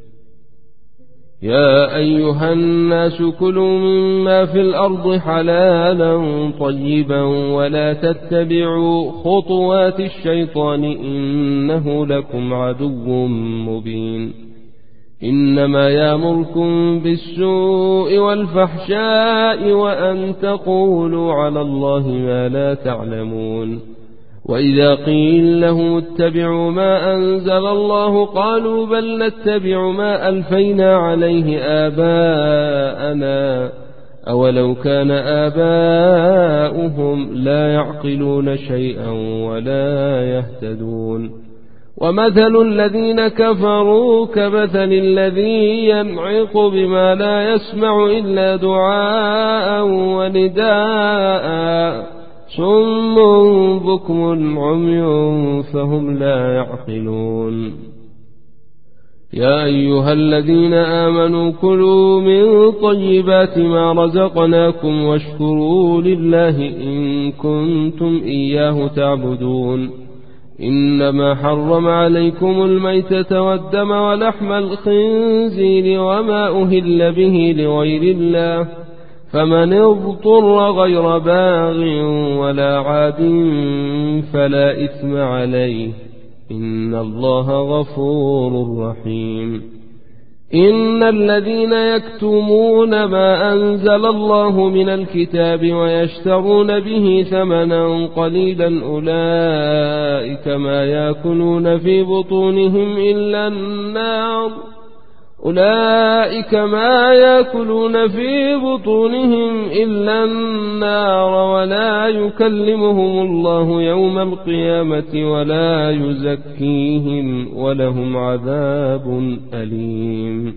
A: يا أيها الناس كلوا مما في الأرض حلالا طيبا ولا تتبعوا خطوات الشيطان إنه لكم عدو مبين. إنما يأمركم بالسوء والفحشاء وأن تقولوا على الله ما لا تعلمون. وإذا قيل له اتبعوا ما أنزل الله قالوا بل نتبع ما ألفينا عليه آباءنا أولو كان آباؤهم لا يعقلون شيئا ولا يهتدون. ومثل الذين كفروا كمثل الذي ينعق بما لا يسمع إلا دعاء ونداء صم بكم عمي فهم لا يعقلون. يا أيها الذين آمنوا كلوا من طيبات ما رزقناكم واشكروا لله إن كنتم إياه تعبدون. إنما حرم عليكم الميتة والدم ولحم الخنزير وما أهل به لغير الله فمن اضطر غير باغ ولا عاد فلا إثم عليه إن الله غفور رحيم. إن الذين يكتمون ما أنزل الله من الكتاب ويشترون به ثمنا قليلا أولئك ما يأكلون في بطونهم إلا النار أولئك ما يأكلون في بطونهم إلا النار ولا يكلمهم الله يوم القيامة ولا يزكيهم ولهم عذاب أليم.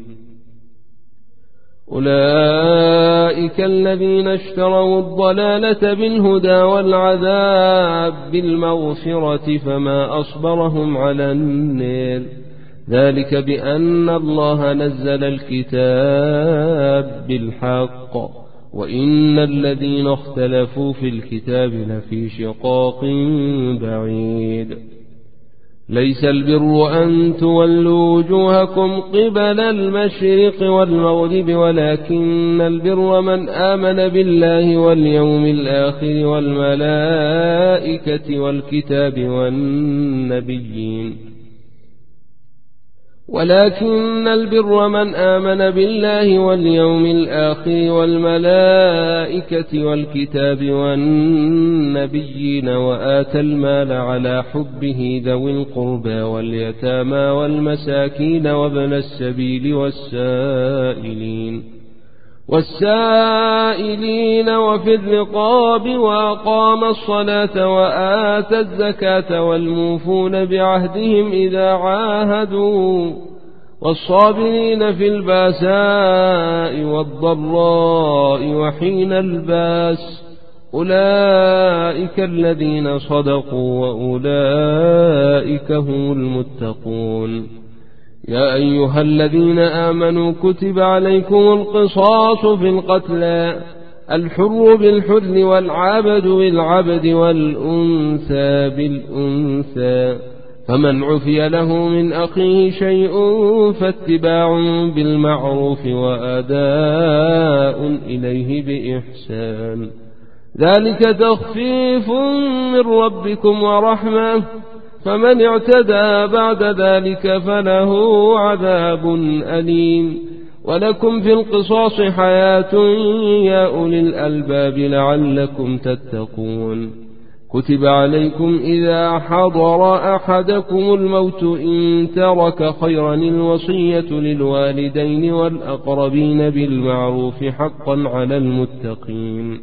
A: أولئك الذين اشتروا الضلالة بالهدى والعذاب بالمغفرة فما أصبرهم على النار ذلك بأن الله نزل الكتاب بالحق وإن الذين اختلفوا في الكتاب لفي شقاق بعيد. ليس البر أن تولوا وجوهكم قبل المشرق والمغرب ولكن البر من آمن بالله واليوم الآخر والملائكة والكتاب والنبيين ولكن البر من آمن بالله واليوم الآخر والملائكة والكتاب والنبيين وآتى المال على حبه ذوي القربى واليتامى والمساكين وابن السبيل والسائلين والسائلين وفي الرقاب وأقام الصلاة وآتى الزكاة والموفون بعهدهم إذا عاهدوا والصابرين في الباساء والضراء وحين الباس أولئك الذين صدقوا وأولئك هم المتقون. يا أيها الذين آمنوا كتب عليكم القصاص في القتلى الحر بالحر والعبد بالعبد والأنثى بالأنثى فمن عفي له من أخيه شيء فاتباع بالمعروف وأداء إليه بإحسان ذلك تخفيف من ربكم ورحمة فمن اعتدى بعد ذلك فله عذاب أليم. ولكم في القصاص حياة يا أولي الألباب لعلكم تتقون. كتب عليكم إذا حضر أحدكم الموت إن ترك خيرا الوصية للوالدين والأقربين بالمعروف حقا على المتقين.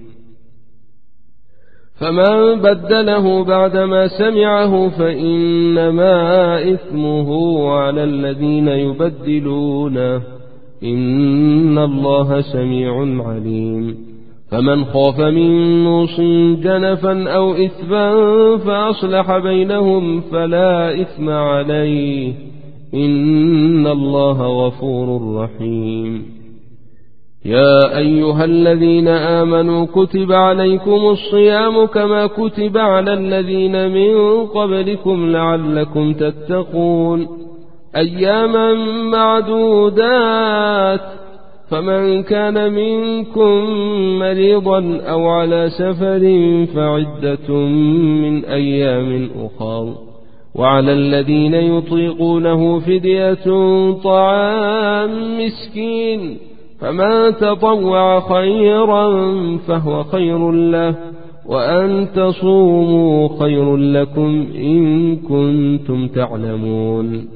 A: فمن بدله بعدما سمعه فإنما إثمه على الذين يبدلونه إن الله سميع عليم. فمن خاف من موص جنفا أو إثما فأصلح بينهم فلا إثم عليه إن الله غفور رحيم. يا أيها الذين آمنوا كتب عليكم الصيام كما كتب على الذين من قبلكم لعلكم تتقون أياما معدودات فمن كان منكم مريضا أو على سفر فعدة من أيام أخر وعلى الذين يطيقونه فدية طعام مسكين فمن تطوع خيرا فهو خير له وأن تصوموا خير لكم إن كنتم تعلمون.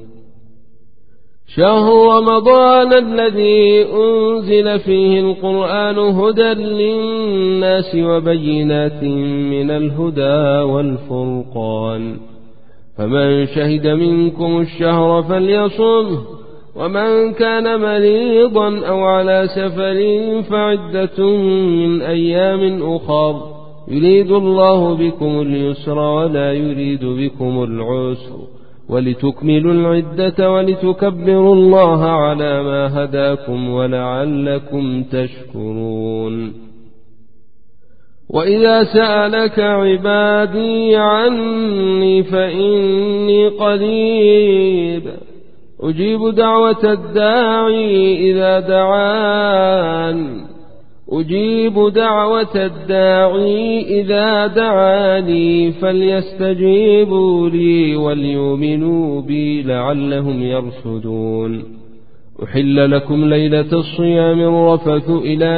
A: شهر رمضان الذي أنزل فيه القرآن هدى للناس وبينات من الهدى والفرقان فمن شهد منكم الشهر فليصمه ومن كان مريضا أو على سفر فعدة من أيام أخر يريد الله بكم اليسر ولا يريد بكم العسر ولتكملوا العدة ولتكبروا الله على ما هداكم ولعلكم تشكرون. وإذا سألك عبادي عني فإني قريب أجيب دعوة الداعي إذا دعان أجيب دعوة الداعي إذا دعاني فليستجيبوا لي وليؤمنوا بي لعلهم يرشدون. أحل لكم ليلة الصيام الرفث إلى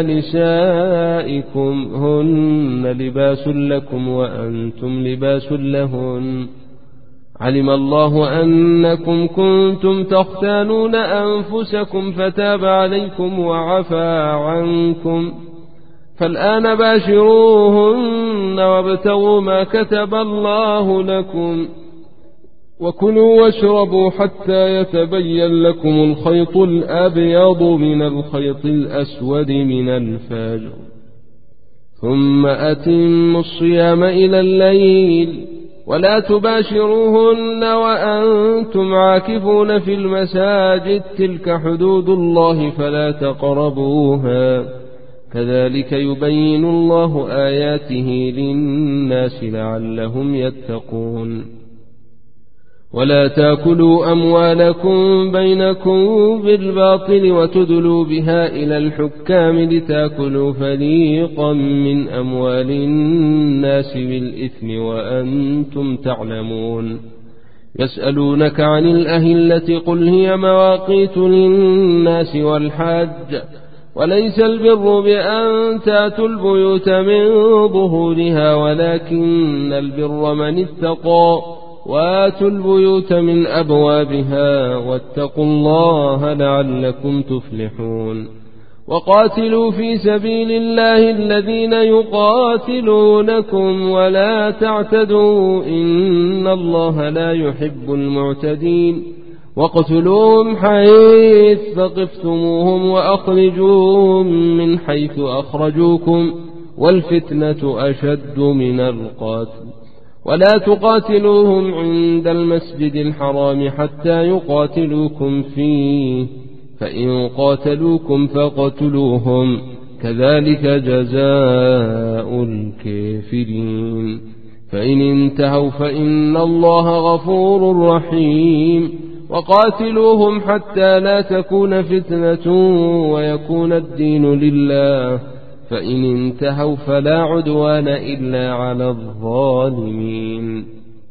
A: نسائكم هن لباس لكم وأنتم لباس لهن علم الله أنكم كنتم تختانون أنفسكم فتاب عليكم وعفى عنكم فالآن باشروهن وابتغوا ما كتب الله لكم وكلوا واشربوا حتى يتبين لكم الخيط الأبيض من الخيط الأسود من الفجر ثم أتموا الصيام إلى الليل ولا تباشروهن وأنتم عاكفون في المساجد تلك حدود الله فلا تقربوها كذلك يبين الله آياته للناس لعلهم يتقون. ولا تاكلوا أموالكم بينكم بالباطل وتدلوا بها إلى الحكام لتاكلوا فريقا من أموال الناس بالإثم وأنتم تعلمون. يسألونك عن الأهلة قل هي مواقيت للناس والحاج وليس البر بأن تأتوا البيوت من ظهورها ولكن البر من اتقى وآتوا البيوت من أبوابها واتقوا الله لعلكم تفلحون. وقاتلوا في سبيل الله الذين يقاتلونكم ولا تعتدوا إن الله لا يحب المعتدين. واقتلوهم حيث ثقفتموهم وأخرجوهم من حيث أخرجوكم والفتنة أشد من القتل ولا تقاتلوهم عند المسجد الحرام حتى يقاتلوكم فيه فإن قاتلوكم فاقتلوهم كذلك جزاء الكافرين. فإن انتهوا فإن الله غفور رحيم. وقاتلوهم حتى لا تكون فتنة ويكون الدين لله فإن انتهوا فلا عدوان إلا على الظالمين.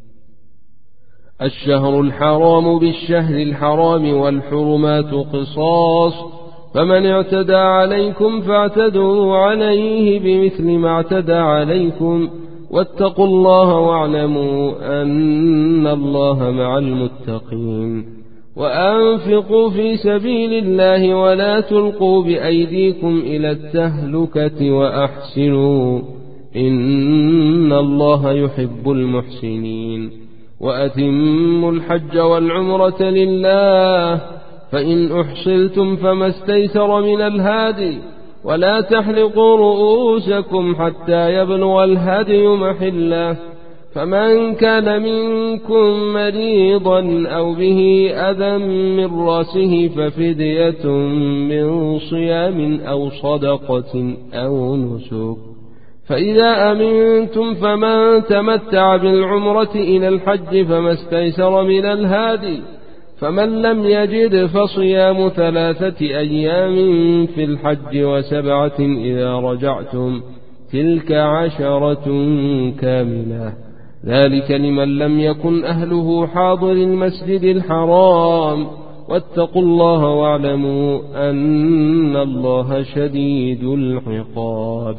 A: الشهر الحرام بالشهر الحرام والحرمات قصاص فمن اعتدى عليكم فاعتدوا عليه بمثل ما اعتدى عليكم واتقوا الله واعلموا أن الله مع المتقين وأنفقوا في سبيل الله ولا تلقوا بأيديكم إلى التهلكة وأحسنوا إن الله يحب المحسنين وأتموا الحج والعمرة لله فإن أحصلتم فما استيسر من الهادي ولا تحلقوا رؤوسكم حتى يبلغ الهدي محله فمن كان منكم مريضا أو به أذى من رأسه ففدية من صيام أو صدقة أو نسك فإذا أمنتم فمن تمتع بالعمرة إلى الحج فما استيسر من الهادي فمن لم يجد فصيام ثلاثة أيام في الحج وسبعة إذا رجعتم تلك عشرة كاملة ذلك لمن لم يكن أهله حاضر المسجد الحرام واتقوا الله واعلموا أن الله شديد العقاب.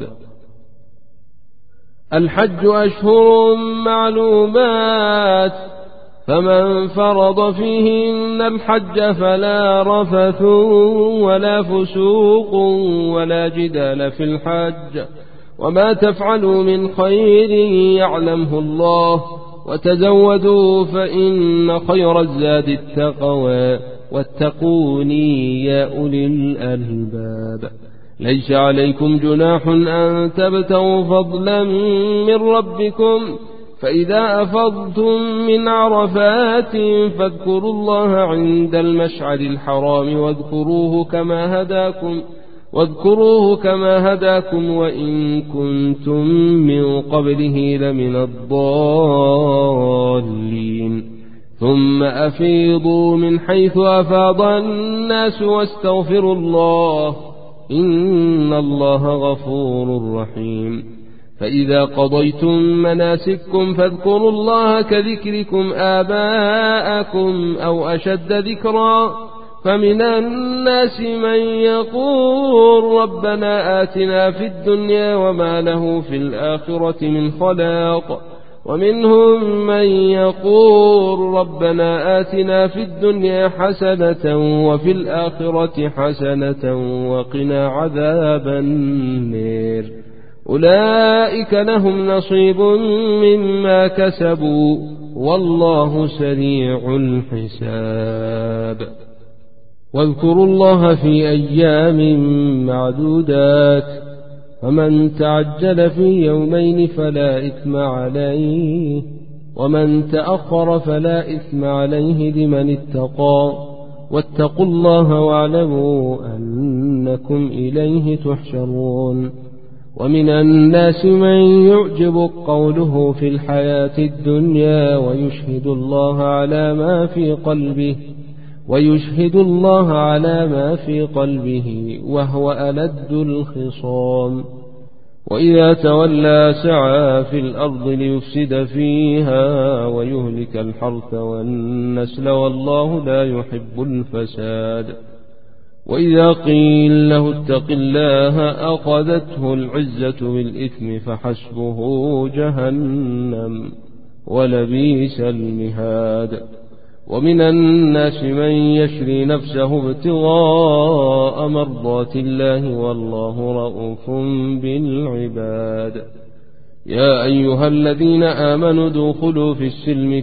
A: الحج أشهر معلومات فمن فرض فيهن الحج فلا رفث ولا فسوق ولا جدال في الحج وما تفعلوا من خير يعلمه الله وتزودوا فإن خير الزاد التقوى واتقوني يا أولي الألباب. ليس عليكم جناح أن تبتغوا فضلا من ربكم فإذا أفضتم من عرفات فاذكروا الله عند المشعر الحرام واذكروه كما هداكم واذكروه كما هداكم وإن كنتم من قبله لمن الضالين ثم أفيضوا من حيث أفاض الناس واستغفروا الله إن الله غفور رحيم. فإذا قضيتم مناسككم فاذكروا الله كذكركم آباءكم أو أشد ذكرا فمن الناس من يقول ربنا آتنا في الدنيا وما له في الآخرة من خلاق ومنهم من يقول ربنا آتنا في الدنيا حسنة وفي الآخرة حسنة وقنا عذاب النار أولئك لهم نصيب مما كسبوا والله سريع الحساب. واذكروا الله في أيام معدودات فمن تعجل في يومين فلا إثم عليه ومن تأخر فلا إثم عليه لمن اتقى واتقوا الله واعلموا أنكم إليه تحشرون. ومن الناس من يعجب قوله في الحياة الدنيا ويشهد الله على ما في قلبه ويشهد الله على ما في قلبه وهو ألد الخصام وإذا تولى سعى في الأرض ليفسد فيها ويهلك الحرث والنسل والله لا يحب الفساد. وإذا قيل له اتق الله أخذته العزة بالإثم فحسبه جهنم ولبئس المهاد. ومن الناس من يشري نفسه ابتغاء مرضات الله والله رؤوف بالعباد. يا أيها الذين آمنوا ادخلوا في السلم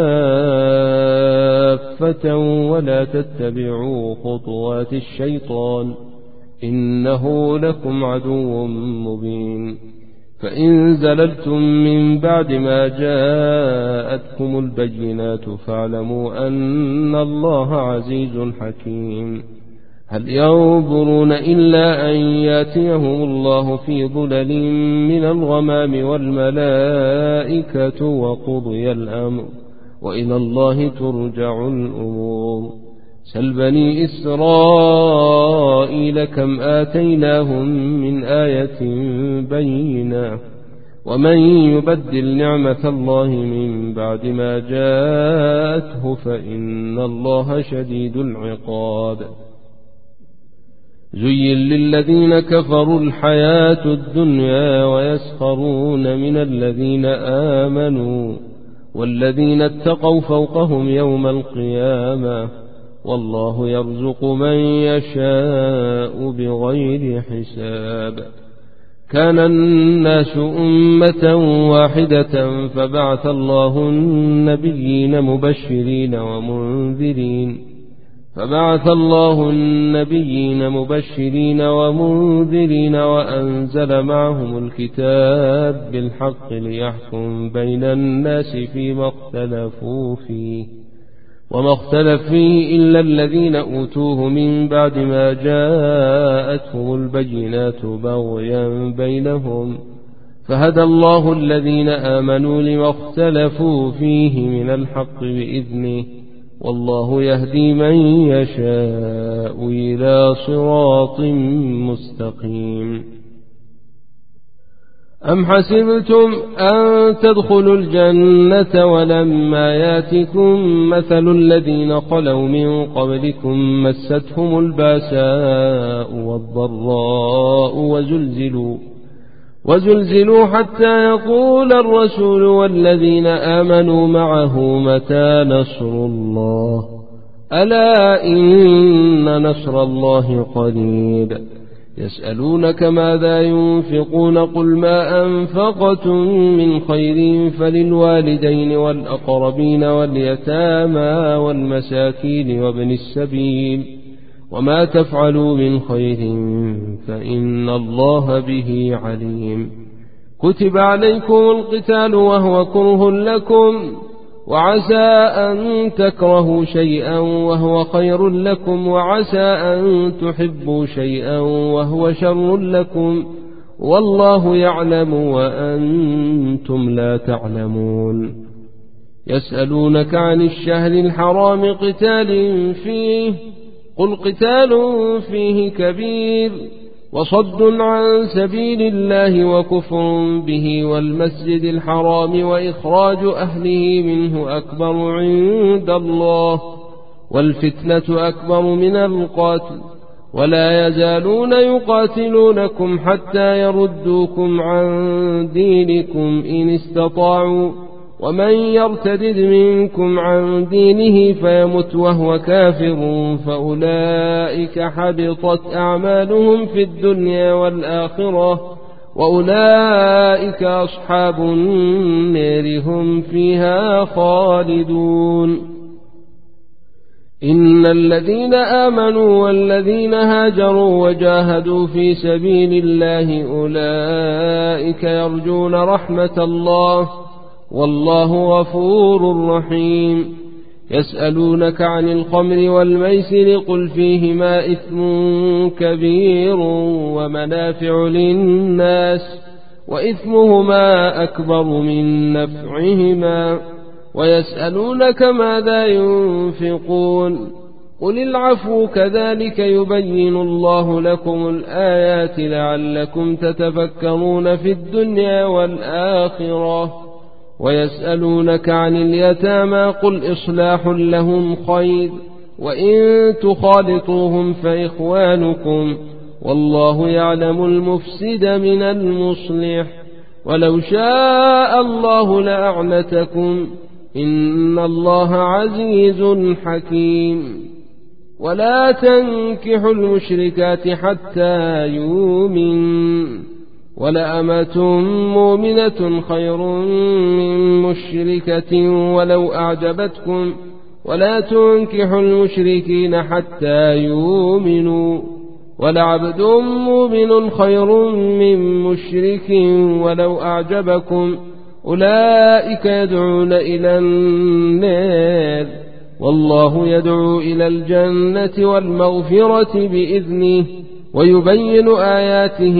A: كافة ولا تتبعوا خطوات الشيطان إنه لكم عدو مبين. فإن زللتم من بعد ما جاءتكم البينات فاعلموا أن الله عزيز حكيم. هل ينظرون إلا أن ياتيهم الله في ظلل من الغمام والملائكة وقضي الأمر وإلى الله ترجع الأمور. سل بني إسرائيل كم آتيناهم من آية بينة ومن يبدل نعمة الله من بعد ما جاءته فإن الله شديد العقاب. زين للذين كفروا الحياة الدنيا ويسخرون من الذين آمنوا والذين اتقوا فوقهم يوم القيامة والله يرزق من يشاء بغير حساب. كان الناس أمة واحدة فبعث الله النبيين مبشرين ومنذرين فبعث الله النبيين مبشرين ومنذرين وأنزل معهم الكتاب بالحق ليحكم بين الناس فيما اختلفوا فيه وما اختلف فيه إلا الذين أوتوه من بعد ما جاءتهم البينات بغيا بينهم فهدى الله الذين آمنوا لما اختلفوا فيه من الحق بإذنه والله يهدي من يشاء إلى صراط مستقيم. أم حسبتم أن تدخلوا الجنة ولما ياتكم مثل الذين خلوا من قبلكم مستهم الباساء والضراء وزلزلوا وزلزلوا حتى يقول الرسول والذين آمنوا معه متى نصر الله ألا إن نصر الله قريب. يسألونك ماذا ينفقون قل ما أنفقتم من خير فللوالدين والأقربين واليتامى والمساكين وابن السبيل وما تفعلوا من خير فإن الله به عليم. كتب عليكم القتال وهو كره لكم وعسى أن تكرهوا شيئا وهو خير لكم وعسى أن تحبوا شيئا وهو شر لكم والله يعلم وأنتم لا تعلمون. يسألونك عن الشهر الحرام قتال فيه قل قتال فيه كبير وصد عن سبيل الله وكفر به والمسجد الحرام وإخراج أهله منه أكبر عند الله والفتنة أكبر من القاتل ولا يزالون يقاتلونكم حتى يردوكم عن دينكم إن استطاعوا ومن يرتدد منكم عن دينه فيمت وهو كافر فأولئك حبطت أعمالهم في الدنيا والآخرة وأولئك أصحاب النار هم فيها خالدون. إن الذين آمنوا والذين هاجروا وجاهدوا في سبيل الله أولئك يرجون رحمة الله والله غفور رحيم. يسألونك عن الخمر والميسر قل فيهما إثم كبير ومنافع للناس وإثمهما أكبر من نفعهما ويسألونك ماذا ينفقون قل العفو كذلك يبين الله لكم الآيات لعلكم تتفكرون في الدنيا والآخرة. ويسألونك عن اليتامى قل إصلاح لهم خير وإن تخالطوهم فإخوانكم والله يعلم المفسد من المصلح ولو شاء الله لأعنتكم إن الله عزيز حكيم. ولا تنكحوا المشركات حتى يؤمن ولأمة مؤمنة خير من مشركة ولو أعجبتكم ولا تنكحوا المشركين حتى يؤمنوا ولعبد مؤمن خير من مشرك ولو أعجبكم أولئك يدعون إلى النار والله يدعو إلى الجنة والمغفرة بإذنه ويبين آياته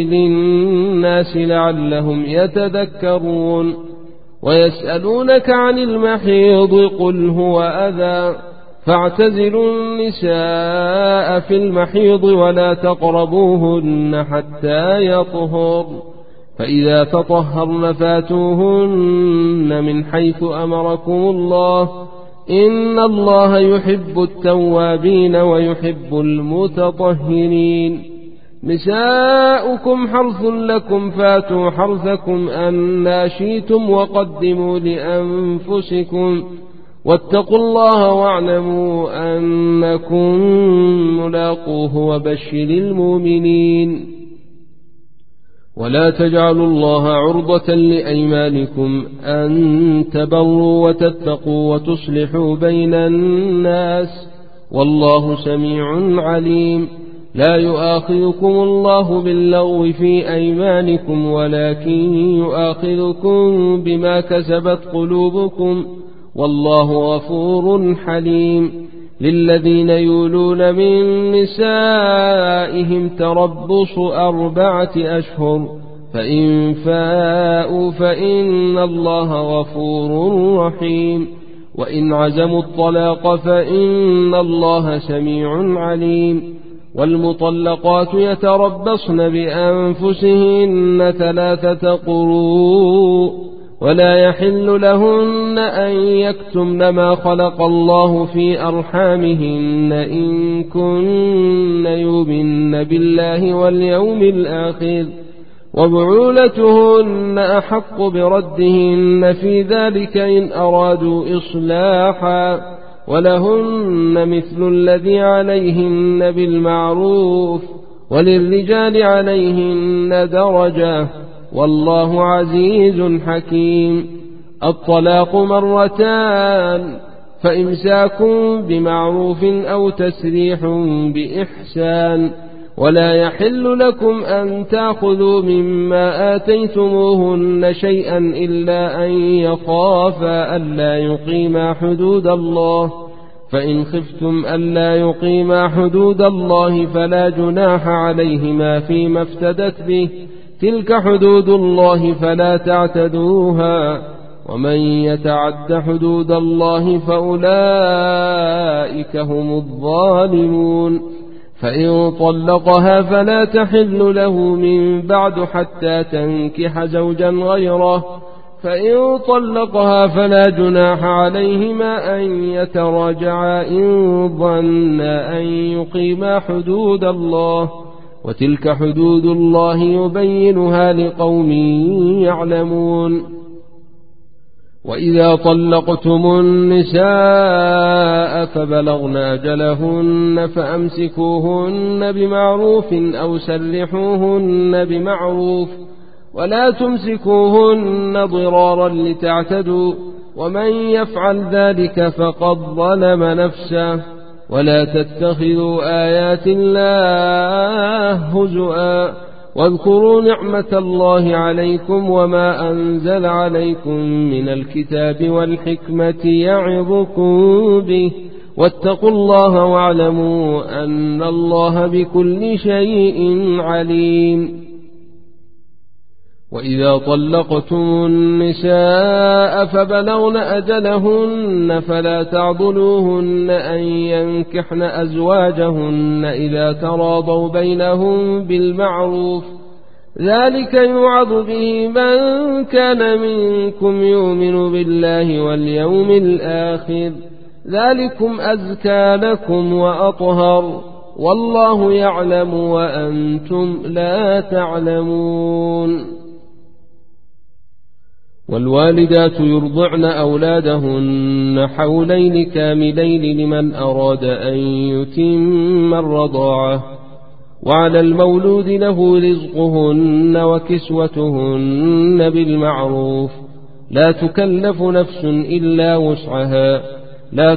A: للناس لعلهم يتذكرون. ويسألونك عن المحيض قل هو أذى فاعتزلوا النساء في المحيض ولا تقربوهن حتى يطهر فإذا تطهرن فاتوهن من حيث أمركم الله إن الله يحب التوابين ويحب المتطهرين. نساؤكم حرث لكم فاتوا حرثكم أنى شئتم وقدموا لأنفسكم واتقوا الله واعلموا أنكم ملاقوه وبشر المؤمنين. ولا تجعلوا الله عرضة لأيمانكم أن تبروا وتتقوا وتصلحوا بين الناس والله سميع عليم. لا يؤاخذكم الله باللغو في أيمانكم ولكن يؤاخذكم بما كسبت قلوبكم والله غفور حليم. للذين يولون من نسائهم تربص أربعة أشهر فإن فاءوا فإن الله غفور رحيم. وإن عزموا الطلاق فإن الله سميع عليم. والمطلقات يتربصن بأنفسهن ثلاثة قروء ولا يحل لهن أن يكتمن ما خلق الله في أرحامهن إن كن يؤمن بالله واليوم الآخر وبعولتهن أحق بردهن في ذلك إن أرادوا إصلاحا ولهن مثل الذي عليهن بالمعروف وللرجال عليهن درجة والله عزيز حكيم. الطلاق مرتان فإمساك بمعروف أو تسريح بإحسان. ولا يحل لكم أن تأخذوا مما آتيتموهن شيئا إلا أن يخافا ألا يقيما حدود الله فإن خفتم ألا يقيما حدود الله فلا جناح عليهما فيما افتدت به تلك حدود الله فلا تعتدوها ومن يتعد حدود الله فأولئك هم الظالمون. فإن طلقها فلا تحل له من بعد حتى تنكح زوجا غيره فإن طلقها فلا جناح عليهما أن يتراجعا إن ظنا أن يقيما حدود الله وتلك حدود الله يبينها لقوم يعلمون. وإذا طلقتم النساء فبلغن أجلهن فأمسكوهن بمعروف أو سرحوهن بمعروف ولا تمسكوهن ضرارا لتعتدوا ومن يفعل ذلك فقد ظلم نفسه. ولا تتخذوا آيات الله هزؤا واذكروا نعمة الله عليكم وما أنزل عليكم من الكتاب والحكمة يعظكم به واتقوا الله واعلموا أن الله بكل شيء عليم. وإذا طلقتم النساء فبلغن أجلهن فلا تعضلوهن أن ينكحن أزواجهن إذا تراضوا بينهم بالمعروف ذلك يوعظ به من كان منكم يؤمن بالله واليوم الآخر ذلكم أزكى لكم وأطهر والله يعلم وأنتم لا تعلمون. والوالدات يرضعن أولادهن حولين كاملين لمن أراد أن يتم الرضاعة وعلى المولود له رزقهن وكسوتهن بالمعروف لا تكلف نفس إلا وسعها لا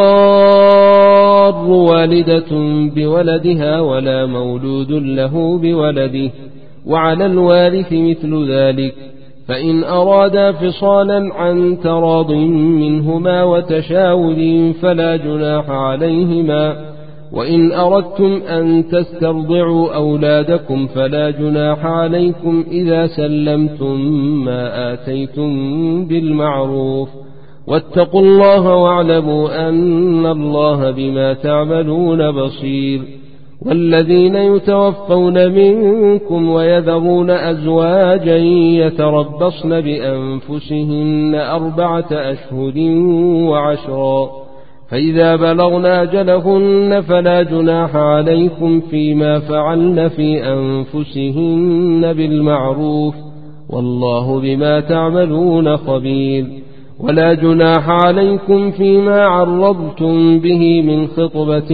A: تضار والدة بولدها ولا مولود له بولده وعلى الوارث مثل ذلك فإن أرادا فصالا عن تراض منهما وتشاور فلا جناح عليهما. وإن أردتم أن تسترضعوا أولادكم فلا جناح عليكم إذا سلمتم ما آتيتم بالمعروف واتقوا الله واعلموا أن الله بما تعملون بصير. والذين يتوفون منكم ويذرون أزواجا يتربصن بأنفسهن أربعة أشهر وعشرا فإذا بلغن أجلهن فلا جناح عليكم فيما فعلن في أنفسهن بالمعروف والله بما تعملون خبير ولا جناح عليكم فيما عرضتم به من خطبة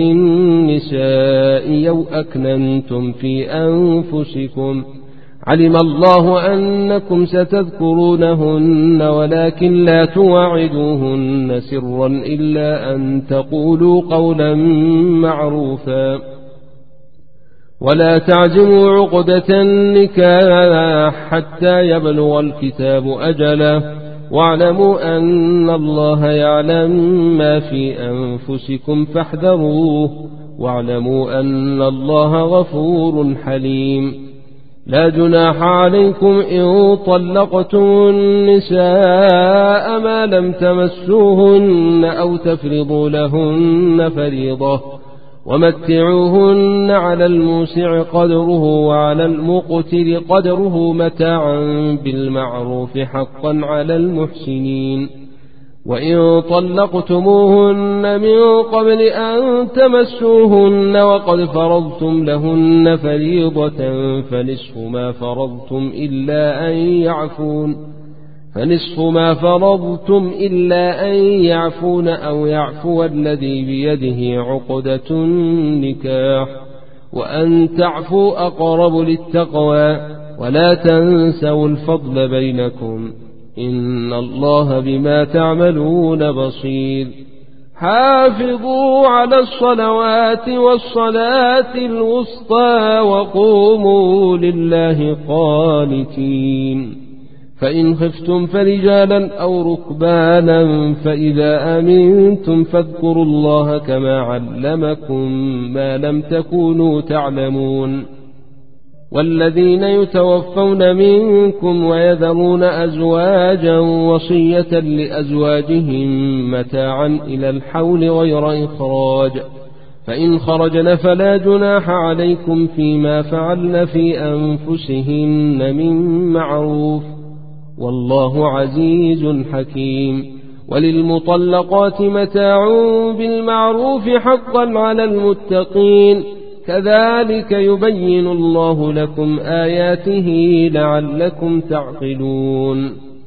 A: النساء أو أكننتم في أنفسكم علم الله أنكم ستذكرونهن ولكن لا تواعدوهن سرا إلا أن تقولوا قولا معروفا ولا تعزموا عقدة النكاح حتى يبلغ الكتاب أجله واعلموا أن الله يعلم ما في أنفسكم فاحذروه واعلموا أن الله غفور حليم لا جناح عليكم إن طلقتم النساء ما لم تمسوهن أو تفرضوا لهن فريضة ومتعوهن على الموسع قدره وعلى المقتر قدره متاعا بالمعروف حقا على المحسنين وإن طلقتموهن من قبل أن تمسوهن وقد فرضتم لهن فريضة فنصف ما فرضتم إلا أن يعفون فنصف ما فرضتم إلا أن يعفون أو يعفو الذي بيده عقدة النكاح وأن تعفوا أقرب للتقوى ولا تنسوا الفضل بينكم إن الله بما تعملون بصير حافظوا على الصلوات والصلاة الوسطى وقوموا لله قانتين فإن خفتم فرجالا أو ركبانا فإذا أمنتم فاذكروا الله كما علمكم ما لم تكونوا تعلمون والذين يتوفون منكم ويذرون أزواجا وصية لأزواجهم متاعا إلى الحول غير إخراج فإن خرجن فلا جناح عليكم فيما فعلن في أنفسهن من معروف والله عزيز حكيم وللمطلقات متاع بالمعروف حقا على المتقين كذلك يبين الله لكم آياته لعلكم تعقلون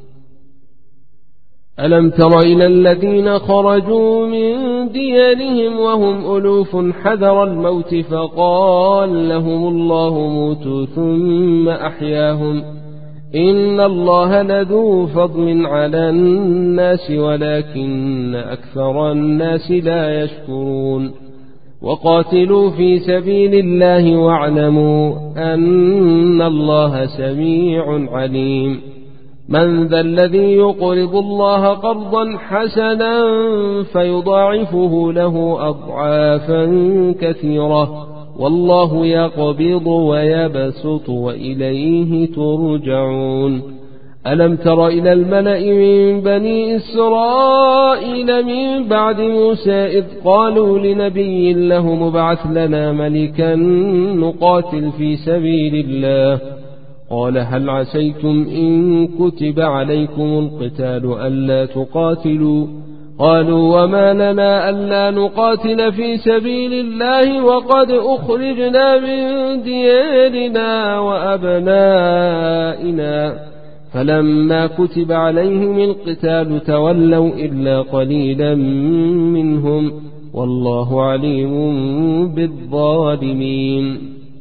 A: ألم تر إلى الذين خرجوا من ديارهم وهم ألوف حذر الموت فقال لهم الله موتوا ثم أحياهم إن الله لذو فضل على الناس ولكن أكثر الناس لا يشكرون وقاتلوا في سبيل الله واعلموا أن الله سميع عليم من ذا الذي يقرض الله قرضا حسنا فيضاعفه له أضعافا كثيرة والله يقبض ويبسط وإليه ترجعون ألم تر إلى الملأ من بني إسرائيل من بعد موسى إذ قالوا لنبي له مبعث لنا ملكا نقاتل في سبيل الله قال هل عسيتم إن كتب عليكم القتال ألا تقاتلوا قالوا وما لنا ألا نقاتل في سبيل الله وقد أخرجنا من ديارنا وأبنائنا فلما كتب عليهم القتال تولوا إلا قليلا منهم والله عليم بالظالمين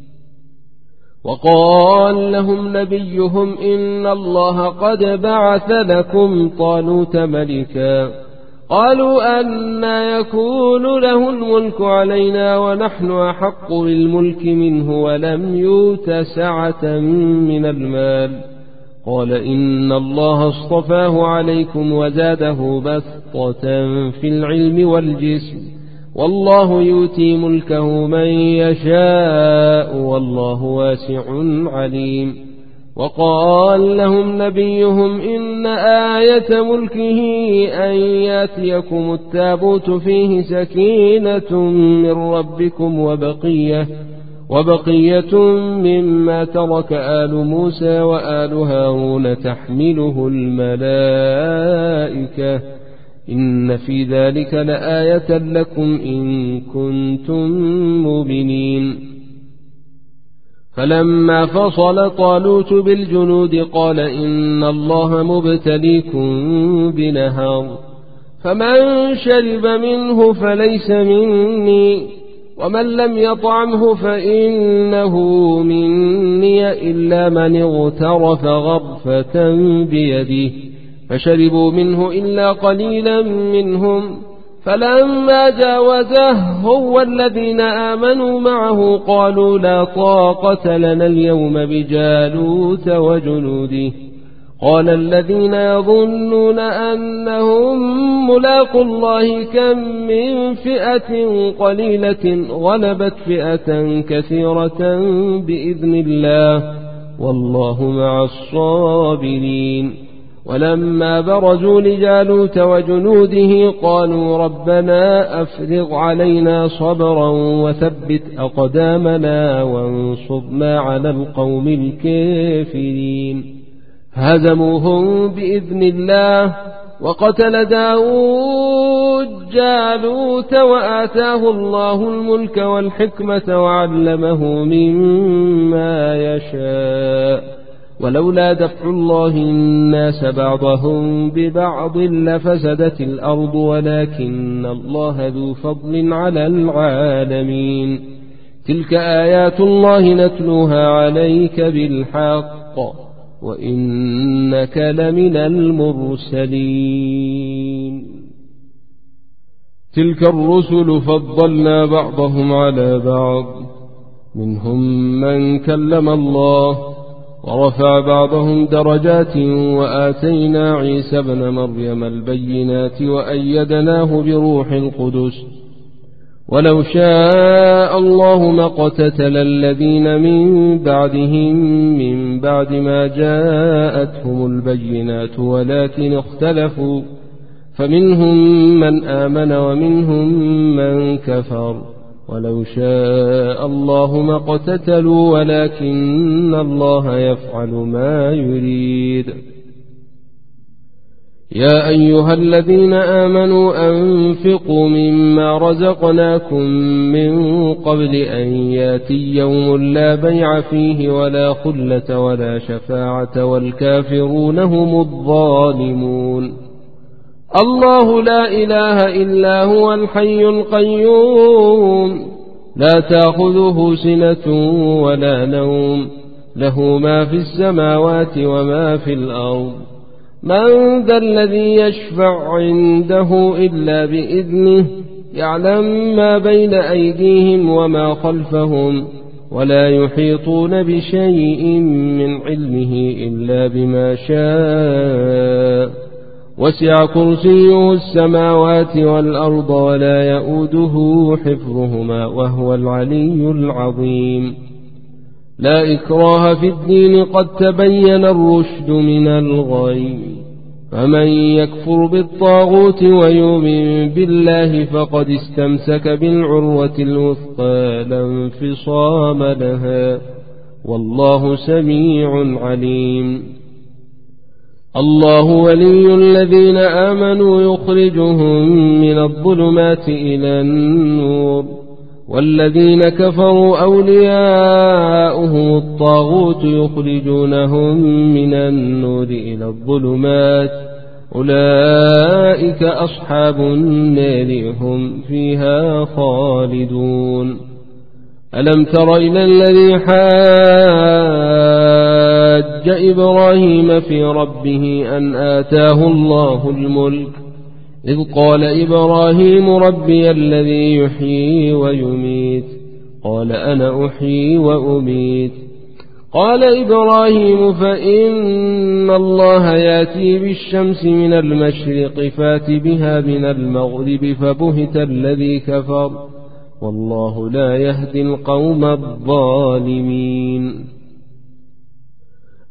A: وقال لهم نبيهم إن الله قد بعث لكم طالوت ملكا قالوا أنى يكون له الملك علينا ونحن أحق بالملك منه ولم يؤت سعة من المال قال إن الله اصطفاه عليكم وزاده بسطة في العلم والجسم والله يؤتي ملكه من يشاء والله واسع عليم وقال لهم نبيهم إن آية ملكه أن ياتيكم التابوت فيه سكينة من ربكم وبقية وبقية مما ترك آل موسى وآل هارون تحمله الملائكة إن في ذلك لآية لكم إن كنتم مؤمنين. فلما فصل طالوت بالجنود قال إن الله مبتليكم بنهر فمن شرب منه فليس مني ومن لم يطعمه فإنه مني إلا من اغترف غرفة بيده فشربوا منه إلا قليلا منهم. فلما جاوزه هو الذين آمنوا معه قالوا لا طاقة لنا اليوم بجالوت وجنوده. قال الذين يظنون أنهم ملاقوا الله كم من فئة قليلة غلبت فئة كثيرة بإذن الله والله مع الصابرين. ولما برزوا لجالوت وجنوده قالوا ربنا أفرغ علينا صبرا وثبت أقدامنا وانصرنا على القوم الكافرين. هزموهم بإذن الله وقتل داود جالوت وآتاه الله الملك والحكمة وعلمه مما يشاء ولولا دفع الله الناس بعضهم ببعض لفسدت الأرض ولكن الله ذو فضل على العالمين. تلك آيات الله نتلوها عليك بالحق وإنك لمن المرسلين. تلك الرسل فضلنا بعضهم على بعض منهم من كلم الله ورفع بعضهم درجات وآتينا عيسى ابن مريم البينات وأيدناه بروح القدس ولو شاء الله ما اقتتل الذين من بعدهم من بعد ما جاءتهم البينات ولكن اختلفوا فمنهم من آمن ومنهم من كفر ولو شاء الله ما اقتتلوا ولكن الله يفعل ما يريد. يا أيها الذين آمنوا أنفقوا مما رزقناكم من قبل أن ياتي يوم لا بيع فيه ولا خلة ولا شفاعة والكافرون هم الظالمون. الله لا إله إلا هو الحي القيوم لا تأخذه سنة ولا نوم له ما في السماوات وما في الأرض. من ذا الذي يشفع عنده إلا بإذنه يعلم ما بين أيديهم وما خلفهم ولا يحيطون بشيء من علمه إلا بما شاء وسع كرسيه السماوات والأرض ولا يؤوده حفظهما وهو العلي العظيم. لا إكراه في الدين قد تبين الرشد من الغي فمن يكفر بالطاغوت ويؤمن بالله فقد استمسك بالعروة الوثقى لا انفصام لها والله سميع عليم. الله ولي الذين آمنوا يخرجهم من الظلمات إلى النور والذين كفروا أولياؤهم الطاغوت يخرجونهم من النور إلى الظلمات أولئك أصحاب النار هم فيها خالدون. ألم تر إلى الذي حاج إبراهيم في ربه أن آتاه الله الملك إذ قال إبراهيم ربي الذي يحيي ويميت قال أنا أحيي وأميت. قال إبراهيم فإن الله ياتي بالشمس من المشرق فات بها من المغرب فبهت الذي كفر والله لا يهدي القوم الظالمين.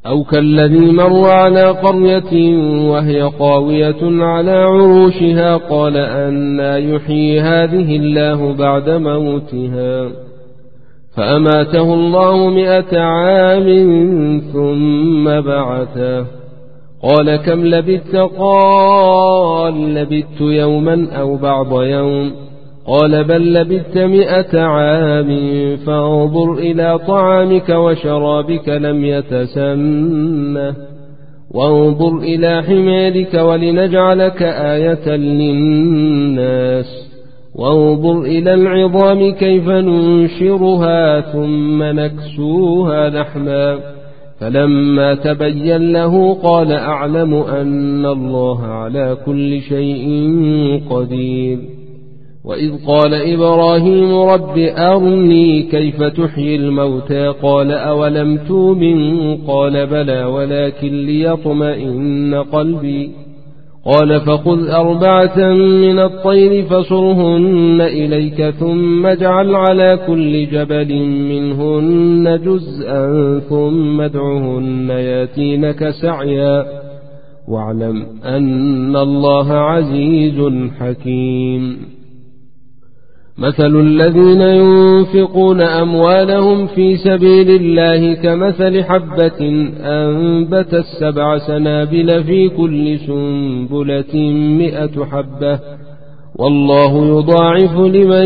A: أو كالذي مر على قرية وهي خاوية على عروشها قال أنى يحيي هذه الله بعد موتها فأماته الله مئة عام ثم بعثه قال كم لبثت قال لبثت يوما أو بعض يوم قال بل لبثت مئة عام فانظر إلى طعامك وشرابك لم يتسنه وانظر إلى حمارك ولنجعلك آية للناس وانظر إلى العظام كيف ننشرها ثم نكسوها لحما فلما تبين له قال أعلم أن الله على كل شيء قدير وإذ قال إبراهيم رب أرني كيف تحيي الموتى قال أولم تؤمن قال بلى ولكن ليطمئن قلبي قال فخذ أربعة من الطير فصرهن إليك ثم اجعل على كل جبل منهن جزءا ثم ادعهن ياتينك سعيا واعلم أن الله عزيز حكيم مثل الذين ينفقون أموالهم في سبيل الله كمثل حبة أنبتت سبع سنابل في كل سنبلة مئة حبة والله يضاعف لمن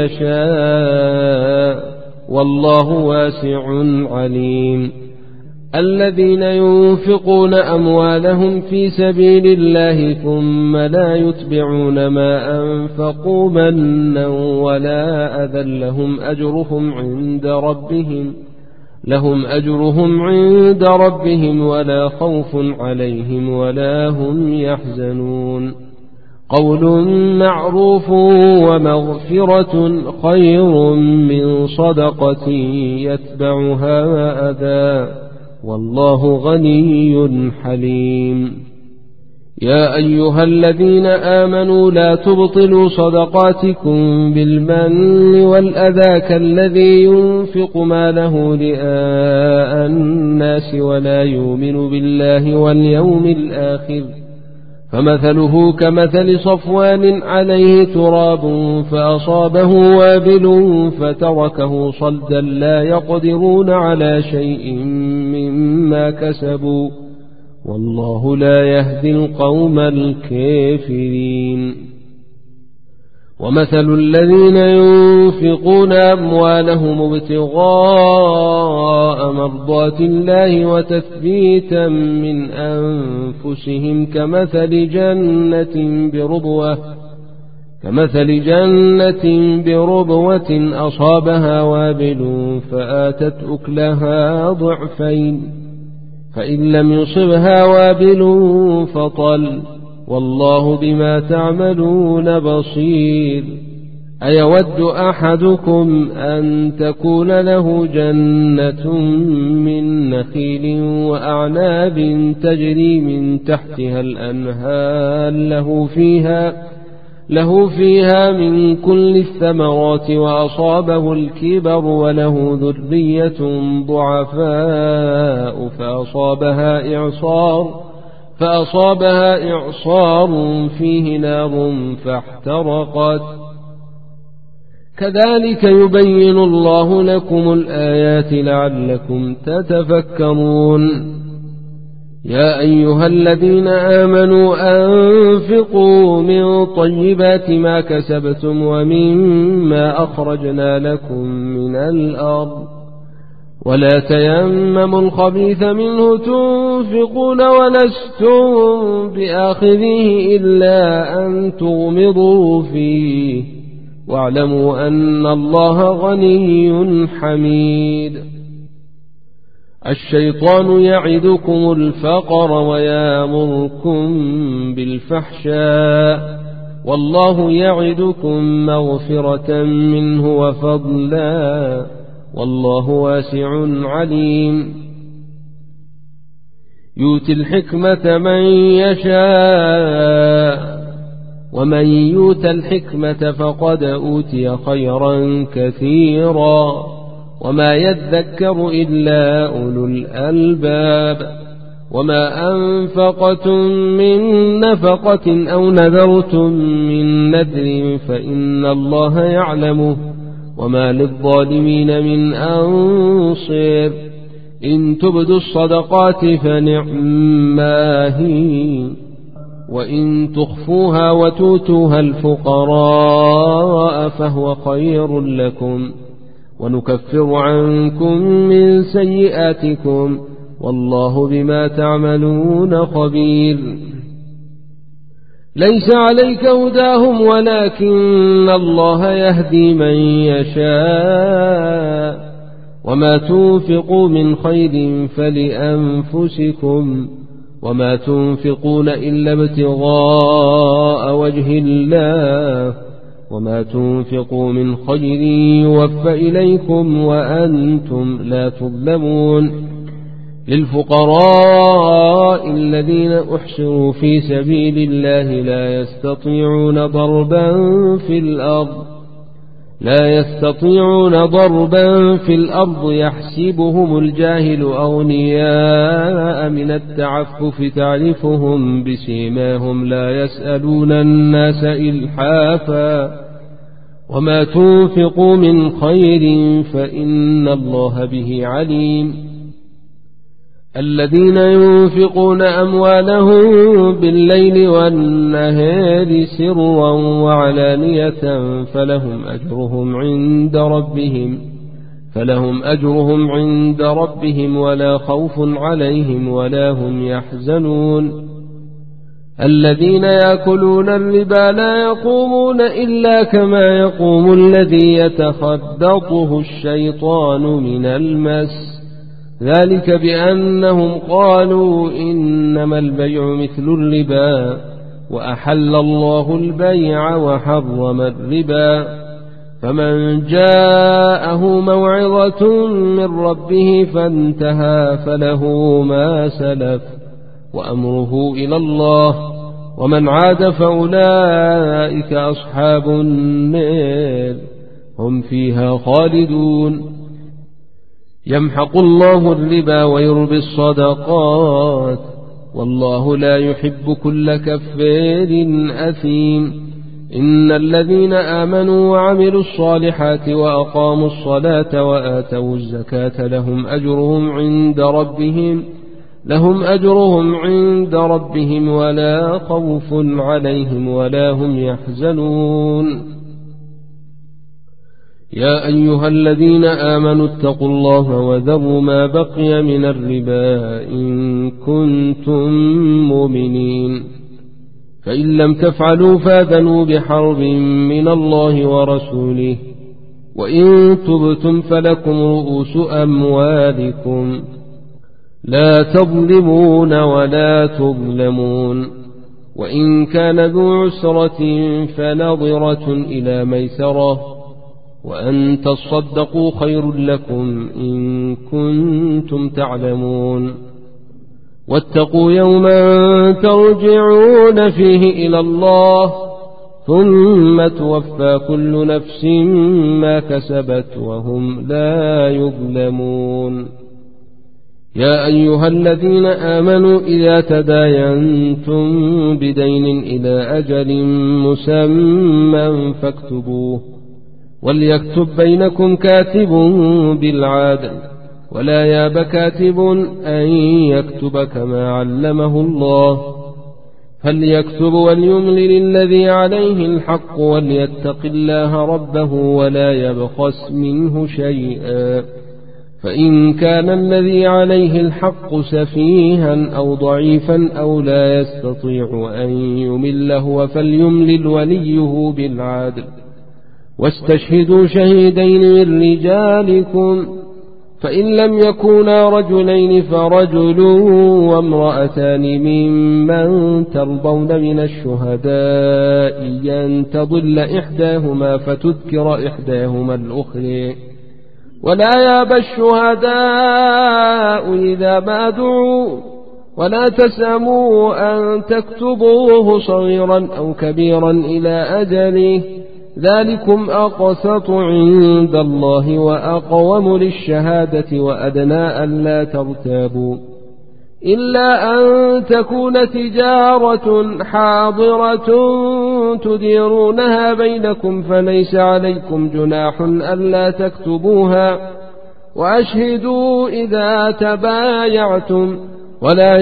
A: يشاء والله واسع عليم الذين ينفقون أموالهم في سبيل الله ثم لا يتبعون ما أنفقوا منا ولا أذى لهم أجرهم عند ربهم لهم أجرهم عند ربهم ولا خوف عليهم ولا هم يحزنون قول معروف ومغفرة خير من صدقة يتبعها أذى والله غني حليم يا أيها الذين آمنوا لا تبطلوا صدقاتكم بالمن والأذى كالذي ينفق ماله رئاء الناس ولا يؤمن بالله واليوم الآخر فمثله كمثل صفوان عليه تراب فأصابه وابل فتركه صلدا لا يقدرون على شيء مما كسبوا والله لا يهدي القوم الكافرين ومثل الذين ينفقون أموالهم ابتغاء مرضات الله وتثبيتا من أنفسهم كمثل جنة بربوة كمثل جنة بربوة أصابها وابل فآتت أكلها ضعفين فإن لم يصبها وابل فطل والله بما تعملون بصير أيود أحدكم أن تكون له جنة من نخيل وأعناب تجري من تحتها الأنهار له فيها له فيها من كل الثمرات وأصابه الكبر وله ذرية ضعفاء فأصابها إعصار فأصابها إعصار فيه نار فاحترقت كذلك يبين الله لكم الآيات لعلكم تتفكرون يا أيها الذين آمنوا أنفقوا من طيبات ما كسبتم ومما أخرجنا لكم من الأرض ولا تيمموا الخبيث منه تنفقون ولستم بآخذه إلا أن تغمضوا فيه واعلموا أن الله غني حميد الشيطان يعدكم الفقر ويامركم بالفحشاء والله يعدكم مغفرة منه وفضلا والله واسع عليم يؤتي الحكمة من يشاء ومن يؤت الحكمة فقد أوتي خيرا كثيرا وما يذكر إلا أولو الألباب. وما أنفقتم من نفقة أو نذرتم من نذر فإن الله يعلمه وما للظالمين من أنصير. إن تبدوا الصدقات فنعما هي وإن تخفوها وتؤتوها الفقراء فهو خير لكم ونكفر عنكم من سيئاتكم والله بما تعملون خبير. ليس عليك هداهم ولكن الله يهدي من يشاء وما تنفقوا من خير فلأنفسكم وما تنفقون إلا ابتغاء وجه الله وما تنفقوا من خير يوفى إليكم وأنتم لا تظلمون. للفقراء الذين أحصروا في سبيل الله لا يستطيعون ضربا في الأرض لا يستطيعون ضربا في الأرض يحسبهم الجاهل أغنياء من التعفف تعرفهم بسيماهم لا يسألون الناس إلحافا وما تنفقوا من خير فإن الله به عليم. الذين ينفقون أموالهم بالليل والنهار سرا وعلانية فلهم أجرهم عند ربهم فلهم أجرهم عند ربهم ولا خوف عليهم ولا هم يحزنون. الذين يأكلون الربا لا يقومون إلا كما يقوم الذي يتخبطه الشيطان من المس ذلك بأنهم قالوا إنما البيع مثل الربا وأحل الله البيع وحرم الربا. فمن جاءه موعظة من ربه فانتهى فله ما سلف وأمره إلى الله ومن عاد فأولئك أصحاب النار هم فيها خالدون. يمحق الله الربا ويربي الصدقات والله لا يحب كل كفار أثيم. إن الذين آمنوا وعملوا الصالحات وأقاموا الصلاة وآتوا الزكاة لهم أجرهم عند ربهم لهم أجرهم عند ربهم ولا خوف عليهم ولا هم يحزنون. يا أيها الذين آمنوا اتقوا الله وذروا ما بقي من الربا إن كنتم مؤمنين فإن لم تفعلوا فاذنوا بحرب من الله ورسوله وإن تبتم فلكم رؤوس أموالكم لا تظلمون ولا تظلمون. وإن كان ذو عسرة فنظرة إلى ميسرة وأن تصدقوا خير لكم إن كنتم تعلمون. واتقوا يوما ترجعون فيه إلى الله ثم توفى كل نفس ما كسبت وهم لا يظلمون. يا أيها الذين آمنوا إذا تداينتم بدين إلى أجل مسمى فاكتبوه وليكتب بينكم كاتب بالعدل ولا ياب كاتب أن يكتب كما علمه الله فليكتب وليملل الذي عليه الحق وليتق الله ربه ولا يبخس منه شيئا فإن كان الذي عليه الحق سفيها أو ضعيفا أو لا يستطيع أن يمله فليملل وليه بالعدل واستشهدوا شهيدين من رجالكم فإن لم يكونا رجلين فرجل وامرأتان ممن ترضون من الشهداء أن تضل إحداهما فتذكر إحداهما الأخرى ولا ياب الشهداء إذا ما دعوا ولا تسأموا أن تكتبوه صغيرا أو كبيرا إلى أجله ذلكم أقسط عند الله وأقوم للشهادة وأدنى ألا ترتابوا إلا أن تكون تجارة حاضرة تديرونها بينكم فليس عليكم جناح ألا تكتبوها وأشهدوا إذا تبايعتم ولا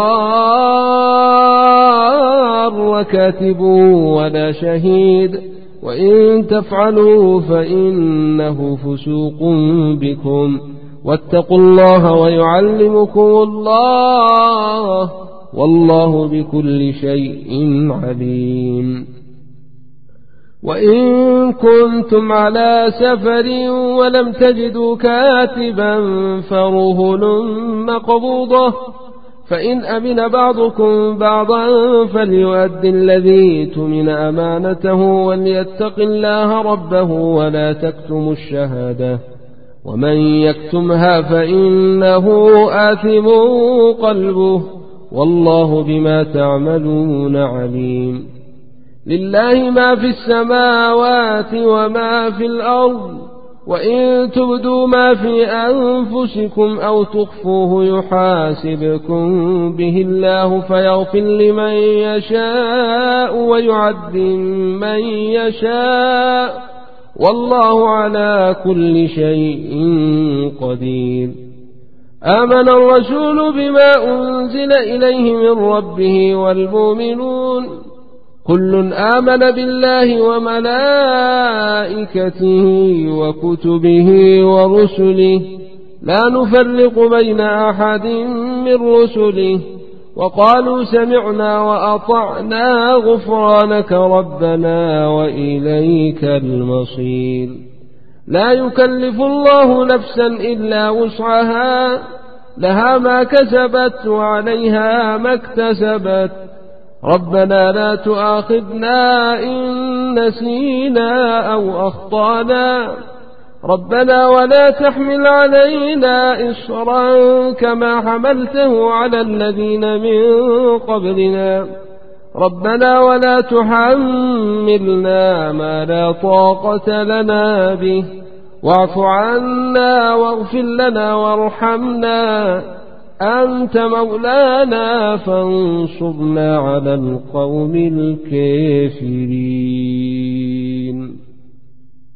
A: يضار كاتب ولا شهيد وإن تفعلوا فإنه فسوق بكم واتقوا الله ويعلمكم الله والله بكل شيء عليم. وإن كنتم على سفر ولم تجدوا كاتبا فرهن مقبوضة فإن أمن بعضكم بعضا فليؤد الذي اؤتمن أمانته وليتق الله ربه ولا تكتموا الشهادة ومن يكتمها فإنه آثم قلبه والله بما تعملون عليم. لله ما في السماوات وما في الأرض وإن تبدوا ما في أنفسكم أو تخفوه يحاسبكم به الله فيغفر لمن يشاء ويعذب من يشاء والله على كل شيء قدير. آمن الرسول بما أنزل إليه من ربه والمؤمنون كل آمن بالله وملائكته وكتبه ورسله لا نفرق بين أحد من رسله وقالوا سمعنا وأطعنا غفرانك ربنا وإليك المصير. لا يكلف الله نفسا إلا وسعها لها ما كسبت وعليها ما اكتسبت ربنا لا تؤاخذنا إن نسينا أو أخطأنا ربنا ولا تحمل علينا إصرا كما حملته على الذين من قبلنا ربنا ولا تحملنا ما لا طاقة لنا به واعف عنا واغفر لنا وارحمنا أنت مولانا فانصرنا على القوم الكافرين.